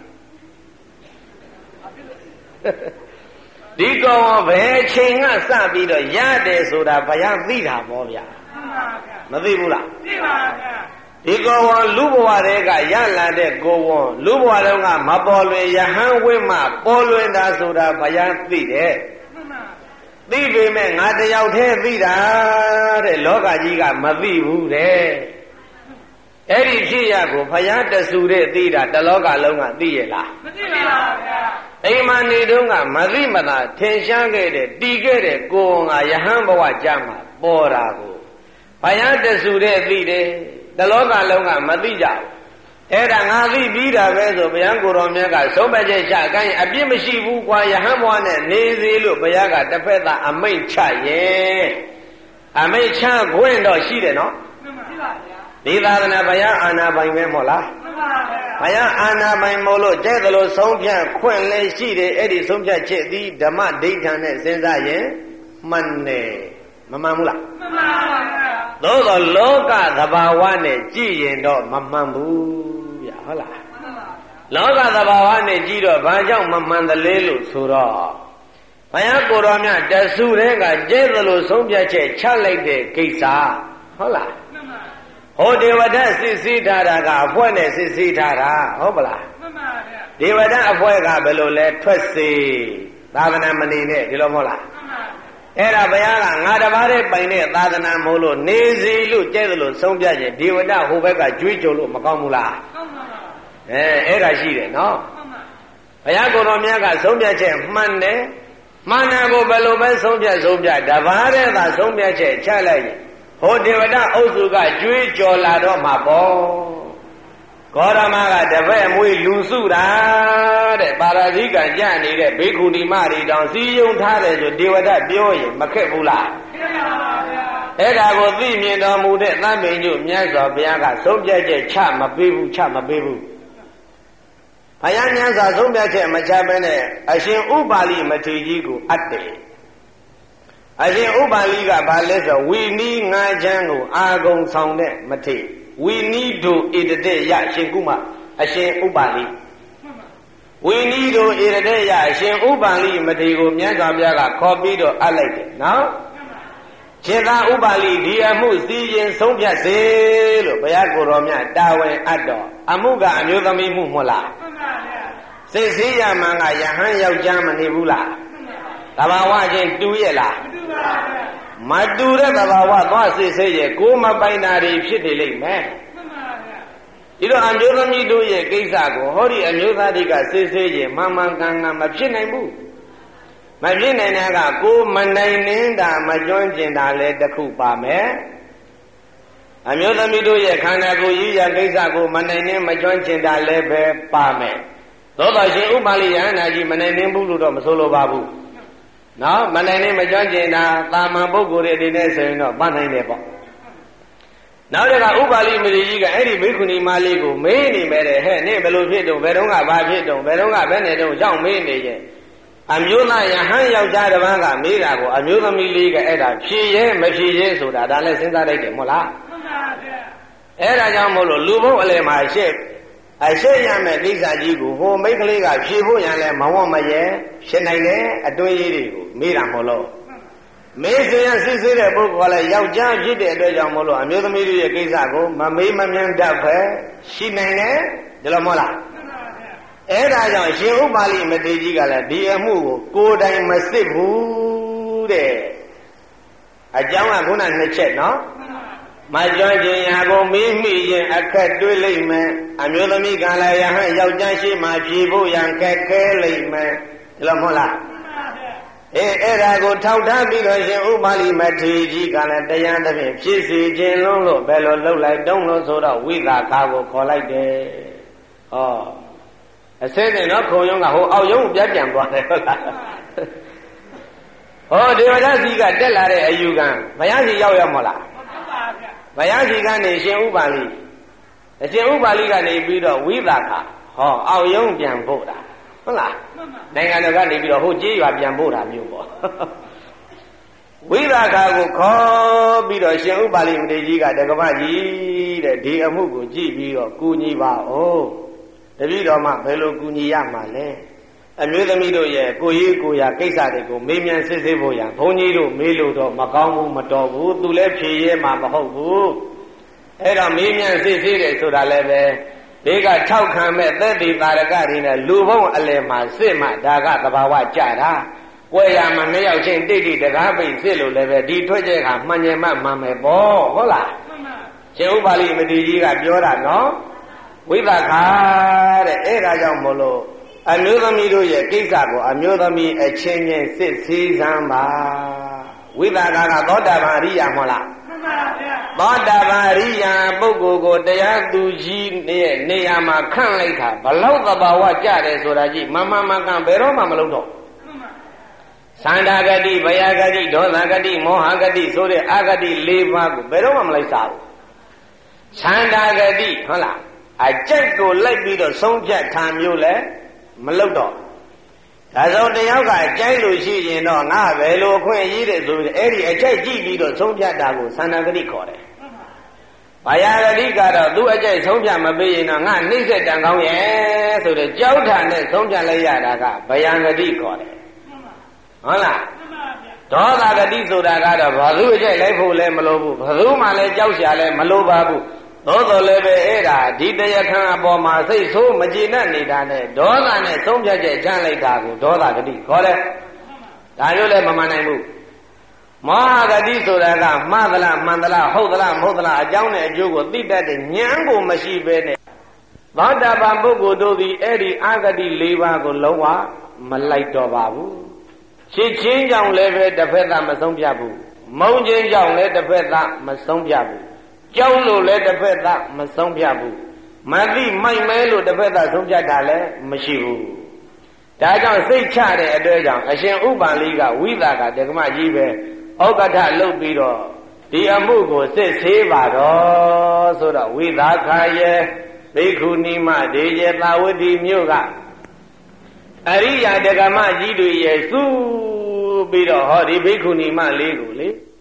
ဒီကောင်ဘယ်ချိန်ကစပြီးတော့ရတယ်ဆိုတာဘုရားသိတာပေါ့ဗျာမသိဘူးလားသိပါဗျာဒီကိုယ်ဝန်လူဘဝတွေကရလာတဲ့ကိုယ်ဝန်လူဘဝတုန်းကမပေါ်လွင်ယဟန်ဝိမပေါ်လွင်တာဆိုတာဘုရားသိတယ်သိပေမဲ့ငါတယောက်တည်းသိတာတဲ့လောကကြီးကမသိဘူးတဲ့အဲ့ဒီဖြစ်ရကိုဘုရားတဆူတဲ့သိတာတလောကလုံးကသိရလားမသိပါဘူးဗျာအိမ်မနေတုန်းကမသိမသာထင်ရှားခဲ့တဲ့တည်ခဲ့တဲ့ကိုယ်ကယဟန်ဘဝကြမှာပေါ်တာကိုဘုရားတဆူတဲ့သိတယ်တလောကလုံးကမသိကြဘူးအဲ့ဒါငါသိပြီးတာပဲဆိုဘုရားကိုယ်တော်မြတ်ကဆုံးဖြတ်ချက်ချအကိုင်းအပြစ်မရှိဘူးကွာယဟန်ဘဝနဲ့နေစေလို့ဘုရားကတစ်ဖက်သာအမိန့်ချရဲ့အမိန့်ချခွင့်တော့ရှိတယ်နော်မှန်ပါဗျာဒီသာသနာဘုရားအာနာပိုင်ပဲမို့လားမှန်ပါဗျာဘုရားအာနာပိုင်မို့လို့တဲ့ကလေးဆုံးဖြတ်ခွင့်လည်းရှိတယ်အဲ့ဒီဆုံးဖြတ်ချက်သည်ဓမ္မဒိဋ္ဌာနဲ့စဉ်းစားရင်မှန်တယ်မမှန်ဘူးလားမှန်ပါဗျာသို့သောလောကသဘာဝနဲ့ကြည့်ရင်တော့မမှန်ဘူးဗျာဟုတ်လားမှန်ပါလောကသဘာဝနဲ့ကြည့်တော့ဘာကြောင့်မမှန်သလဲလို့ဆိုတော့ဘုရားကိုယ်တော်မြတ်တဆူတဲ့ကကျဲသလိုဆုံးဖြတ်ချက်ချလိုက်တဲ့ကိစ္စဟုတ်လားမှန်ပါဟောဒေဝဒတ်စစ်စည်းထားတာကအဖွဲနဲ့စစ်စည်းထားတာဟုတ်ပလားမှန်ပါဗျာဒေဝဒတ်အဖွဲကဘယ်လိုလဲထွက်စေသာသနာမဏီနဲ့ဒီလိုမဟုတ်လားမှန်ပါအဲ့ဒါဘုရားကငါတပါးတည်းပိုင်တဲ့သာသနာမို့လို့နေစီလို့ကြဲတယ်လို့ဆုံးဖြတ်ခြင်းဒီဝတ္တဟိုဘက်ကကြွေးကြော်လို့မကောင်းဘူးလားကောင်းပါပါအဲအဲ့ဒါရှိတယ်နော်ဘုရားကိုယ်တော်မြတ်ကဆုံးဖြတ်ချက်မှန်တယ်မှန်တယ်ကိုဘယ်လိုပဲဆုံးဖြတ်ဆုံးဖြတ်တပါးတည်းသာဆုံးဖြတ်ချက်ချလိုက်ရင်ဟိုဒေဝတာအုပ်စုကကြွေးကြော်လာတော့မှာပေါ့ဂေါရမကတပည့်မွေးလူစုတာတဲ့ပါရဇိကံကြနေတဲ့ဘေခုနီမတွေတောင်စီယုံထားတယ်ဆိုဒေဝတာပြောရင်မခက်ဘူးလားခက်ပါပါဗျာအဲ့ဒါကိုသိမြင်တော်မူတဲ့သံပင်ကျုမြတ်စွာဘုရားကဆုံးဖြတ်ချက်ချမပေးဘူးချမပေးဘူးဘုရားမြတ်စွာဆုံးဖြတ်ချက်မချဘဲနဲ့အရှင်ဥပါလိမထေရကြီးကိုအပ်တယ်အရှင်ဥပါလိကဘာလဲဆိုဝီနီးငါးချမ်းကိုအာဂုံဆောင်တဲ့မထေရဝီနီးတို့ဣတတေယရှင်ကုမအရှင်ဥပါလိဝီနီးတို့ဣတတေယအရှင်ဥပါလိမထေရကိုမြတ်စွာဘုရားကခေါ်ပြီးတော့အပ်လိုက်တယ်နော်ရှင်သာဥပါလိဒီအမှုစီရင်ဆုံးဖြတ်စေလို့ဘုရားကိုယ်တော်မြတ်တာဝန်အပ်တော်အမှုကအမျိုးသမီးမှုမဟုတ်လားမှန်ပါဗျာစိတ်စည်းရမှန်ကယဟန်ယောက်ျားမနေဘူးလားသဘာဝချင်းတူရဲ့လားမတူပါဘူးမတူတဲ့သဘာဝသွားစိတ်စိတ်ရဲ့ကိုမပိုင်တာတွေဖြစ်နေလိမ့်မယ်မှန်ပါဗျာဒီတော့အမျိုးသမီးတို့ရဲ့ကိစ္စကိုဟောဒီအမျိုးသားတွေကစိတ်စိတ်ရဲ့မှန်မှန်ကန်ကန်မဖြစ်နိုင်ဘူးမဖြစ်နိုင်တဲ့ကကိုမနိုင်နေတာမကျွမ်းကျင်တာလဲတစ်ခုပါမယ်အမျိုးသမီးတို့ရဲ့ခန္ဓာကိုယ်ရည်ရကိစ္စကိုမနိုင်နေမကျွမ်းကျင်တာလဲပဲပါမယ်သို့တော်ရှင်ဥပါလိယဟန္တာကြီးမနိုင်နေဘူးလို့တော့မဆိုလိုပါဘူးနော်မနိုင်နေမကျွမ်းကျင်တာတာမန်ပုဂ္ဂိုလ်တွေအနေနဲ့ဆိုရင်တော့ပတ်နိုင်တယ်ပေါ့နောက်တကဥပါလိမထေရကြီးကအဲ့ဒီဘိက္ခုနီမလေးကိုမေးနေမယ်တဲ့ဟဲ့နင့်ဘယ်လိုဖြစ်တုံဘယ်တော့ကဘာဖြစ်တုံဘယ်တော့ကဘယ်နဲ့တုံရောက်မေးနေရဲ့အမျိုးသားယဟန်ယောက်ျားတစ်ပါးကမေးတာကိုအမျိုးသမီးလေးကအဲ့ဒါဖြေရဲမဖြေရဲဆိုတာဒါလည်းစဉ်းစားလိုက်တယ်မဟုတ်လားမှန်ပါဗျာအဲ့ဒါကြောင့်မို့လို့လူဘုံအလယ်မှာရှေ့အရှေ့ရမယ်ကိစ္စကြီးကိုဟိုမိတ်ကလေးကဖြေဖို့ရန်လဲမဝတ်မရဲဖြစ်နိုင်တယ်အတွင်းရေးတွေကိုမေးတာမဟုတ်လို့မေးစရာစစ်စစ်တဲ့ပုဂ္ဂိုလ်ကလည်းယောက်ျားဖြစ်တဲ့အတွက်ကြောင့်မို့လို့အမျိုးသမီးတွေရဲ့ကိစ္စကိုမမေးမမြန်းတတ်ပဲရှိနိုင်တယ်ဒီလိုမဟုတ်လားအဲ့ဒါကြောင့်ရှင်ဥပါလိမထေရကြီးကလည်းဒီအမှုကိုကိုယ်တိုင်မစစ်ဘူးတဲ့အကြောင်းကခုနနှစ်ချက်နော်မကြွခြင်းရာကိုမေးမိရင်အခက်တွေ့လိမ့်မယ်အမျိုးသမီးကလည်းယဟန်ယောက်ျားရှိမှဖြေဖို့ရန်ခက်ခဲလိမ့်မယ်ဒီလိုမဟုတ်လားအေးအဲ့ဒါကိုထောက်ထားပြီးတော့ရှင်ဥပါလိမထေရကြီးကလည်းတရားသဖြင့်ဖြစ်စီခြင်းလုံးလို့ဘယ်လိုလှုပ်လိုက်တုံးလို့ဆိုတော့ဝိသကာကိုခေါ်လိုက်တယ်ဟောအစင်းနဲ့နော်ခုံယုံကဟိုအောက်ယုံပြတ်ပြန်သွားတယ်ဟုတ်လားဟောဒေဝဒစီကတက်လာတဲ့အယူကံဘုရားစီရောက်ရမလားဟုတ်ပါဗျာဘုရားစီကနေရှင်ဥပါလိအရှင်ဥပါလိကနေပြီးတော့ဝိသကာဟောအောက်ယုံပြန်ဖို့တာဟုတ်လားနိုင်ငံတော်ကနေပြီးတော့ဟိုကြေးရွာပြန်ဖို့တာမျိုးပေါ့ဝိသကာကိုခေါ်ပြီးတော့ရှင်ဥပါလိမထေရကြီးကတက္ကမကြီးတဲ့ဒီအမှုကိုကြည့်ပြီးတော့ကူညီပါဦးတပည့်တော်မှဘယ်လိုကူညီရမှာလဲအမျိုးသမီးတို့ရဲ့ကိုကြီးကိုရာကိစ္စတွေကိုမေးမြန်းစစ်ဆေးဖို့ရဘုန်းကြီးတို့မေးလို့တော့မကောင်းဘူးမတော်ဘူးသူလည်းဖြေရဲမှာမဟုတ်ဘူးအဲ့တော့မေးမြန်းစစ်ဆေးတယ်ဆိုတာလည်းပဲဒီကထောက်ခံမဲ့သက်တည်တာရကတွေနဲ့လူဘုံအလယ်မှာစစ်မှဒါကသဘာဝကြတာကွယ်ရမှာနှစ်ယောက်ချင်းတိတ်တိတ်တကားပိတ်စစ်လို့လည်းပဲဒီထွက်ချက်ခါမှန်ညင်မှမှန်မယ်ပေါ့ဟုတ်လားရှင်ဥပါလိမထေရကြီးကပြောတာနော်ဝိသကာတဲ့အဲ့ဒါကြောင့်မို့လို့အမျိုးသမီးတို့ရဲ့ကိစ္စကိုအမျိုးသမီးအချင်းချင်းစစ်ဆေးစမ်းပါဝိသကာကသောတာပန်အရိယာမဟုတ်လားမှန်ပါဗျာသောတာပန်အရိယာပုဂ္ဂိုလ်ကိုတရားသူကြီးရဲ့နေရာမှာခန့်လိုက်တာဘလောက်သဘာဝကြတယ်ဆိုတာကြီးမမမကန်ဘယ်တော့မှမလုပ်တော့သန္တာဂတိဘယဂတိဒေါသဂတိမောဟဂတိဆိုတဲ့အာဂတိ၄ပါးကိုဘယ်တော့မှမလိုက်စားဘူးသန္တာဂတိဟုတ်လားအကြိုက်ကိုလိုက်ပြီးတော့ဆုံးဖြတ်ခံမျိုးလဲမလုပ်တော့ဒါဆိုတယောက်ကကြိုက်လို့ရှိရင်တော့ငါဘယ်လိုအခွင့်အရေးတဲ့ဆိုပြီးအဲ့ဒီအကြိုက်ကြည့်ပြီးတော့ဆုံးဖြတ်တာကိုသန္တာဂတိခေါ်တယ်။ဘာယာဂတိကတော့သူ့အကြိုက်ဆုံးဖြတ်မပေးရင်တော့ငါနှိမ့်ဆက်တန်ကောင်းရဲ့ဆိုတဲ့ကြောက်တာနဲ့ဆုံးဖြတ်လိုက်ရတာကဘာယာဂတိခေါ်တယ်။ဟုတ်လား။ဒေါသဂတိဆိုတာကတော့ဘာသူ့အကြိုက်လိုက်ဖို့လည်းမလိုဘူးဘာသူမှလည်းကြောက်ရှာလည်းမလိုပါဘူးသို့တော်လည်းပဲအဲ့ဒါဒီတရားခံအပေါ်မှာစိတ်ဆိုးမကျေနပ်နေတာနဲ့ဒေါသနဲ့ဆုံးဖြတ်ချက်ချလိုက်တာကိုဒေါသဂတိခေါ်တယ်ဒါမျိုးလည်းမမှန်နိုင်ဘူးမောဟဂတိဆိုတာကမှားသလားမှန်သလားဟုတ်သလားမဟုတ်သလားအကြောင်းနဲ့အကျိုးကိုသိတတ်တဲ့ဉာဏ်ကိုမရှိဘဲနဲ့သောတာပန်ပုဂ္ဂိုလ်တို့သည်အဲ့ဒီအာဂတိ၄ပါးကိုလုံးဝမလိုက်တော့ပါဘူးချစ်ချင်းကြောင့်လည်းပဲတစ်ဖက်သားမဆုံးဖြတ်ဘူးမုန်းချင်းကြောင့်လည်းတစ်ဖက်သားမဆုံးဖြတ်ဘူးကြောက်လို့လည်းတစ်ဖက်သားမဆုံးဖြတ်ဘူးမသိမိုက်မဲလို့တစ်ဖက်သားဆုံးဖြတ်တာလည်းမရှိဘူးဒါကြောင့်စိတ်ချတဲ့အတွက်ကြောင့်အရှင်ဥပ္ပါလိကဝိသကတက္ကမကြီးပဲဩကထလုပ်ပြီးတော့ဒီအမှုကိုစစ်ဆေးပါတော့ဆိုတော့ဝိသခာယေဘိက္ခုနီမဒေကျေသာဝတိမြို့ကအရိယာတက္ကမကြီးတွေရဲ့စုပြီးတော့ဟောဒီဘိက္ခုနီမလေးကိုလေ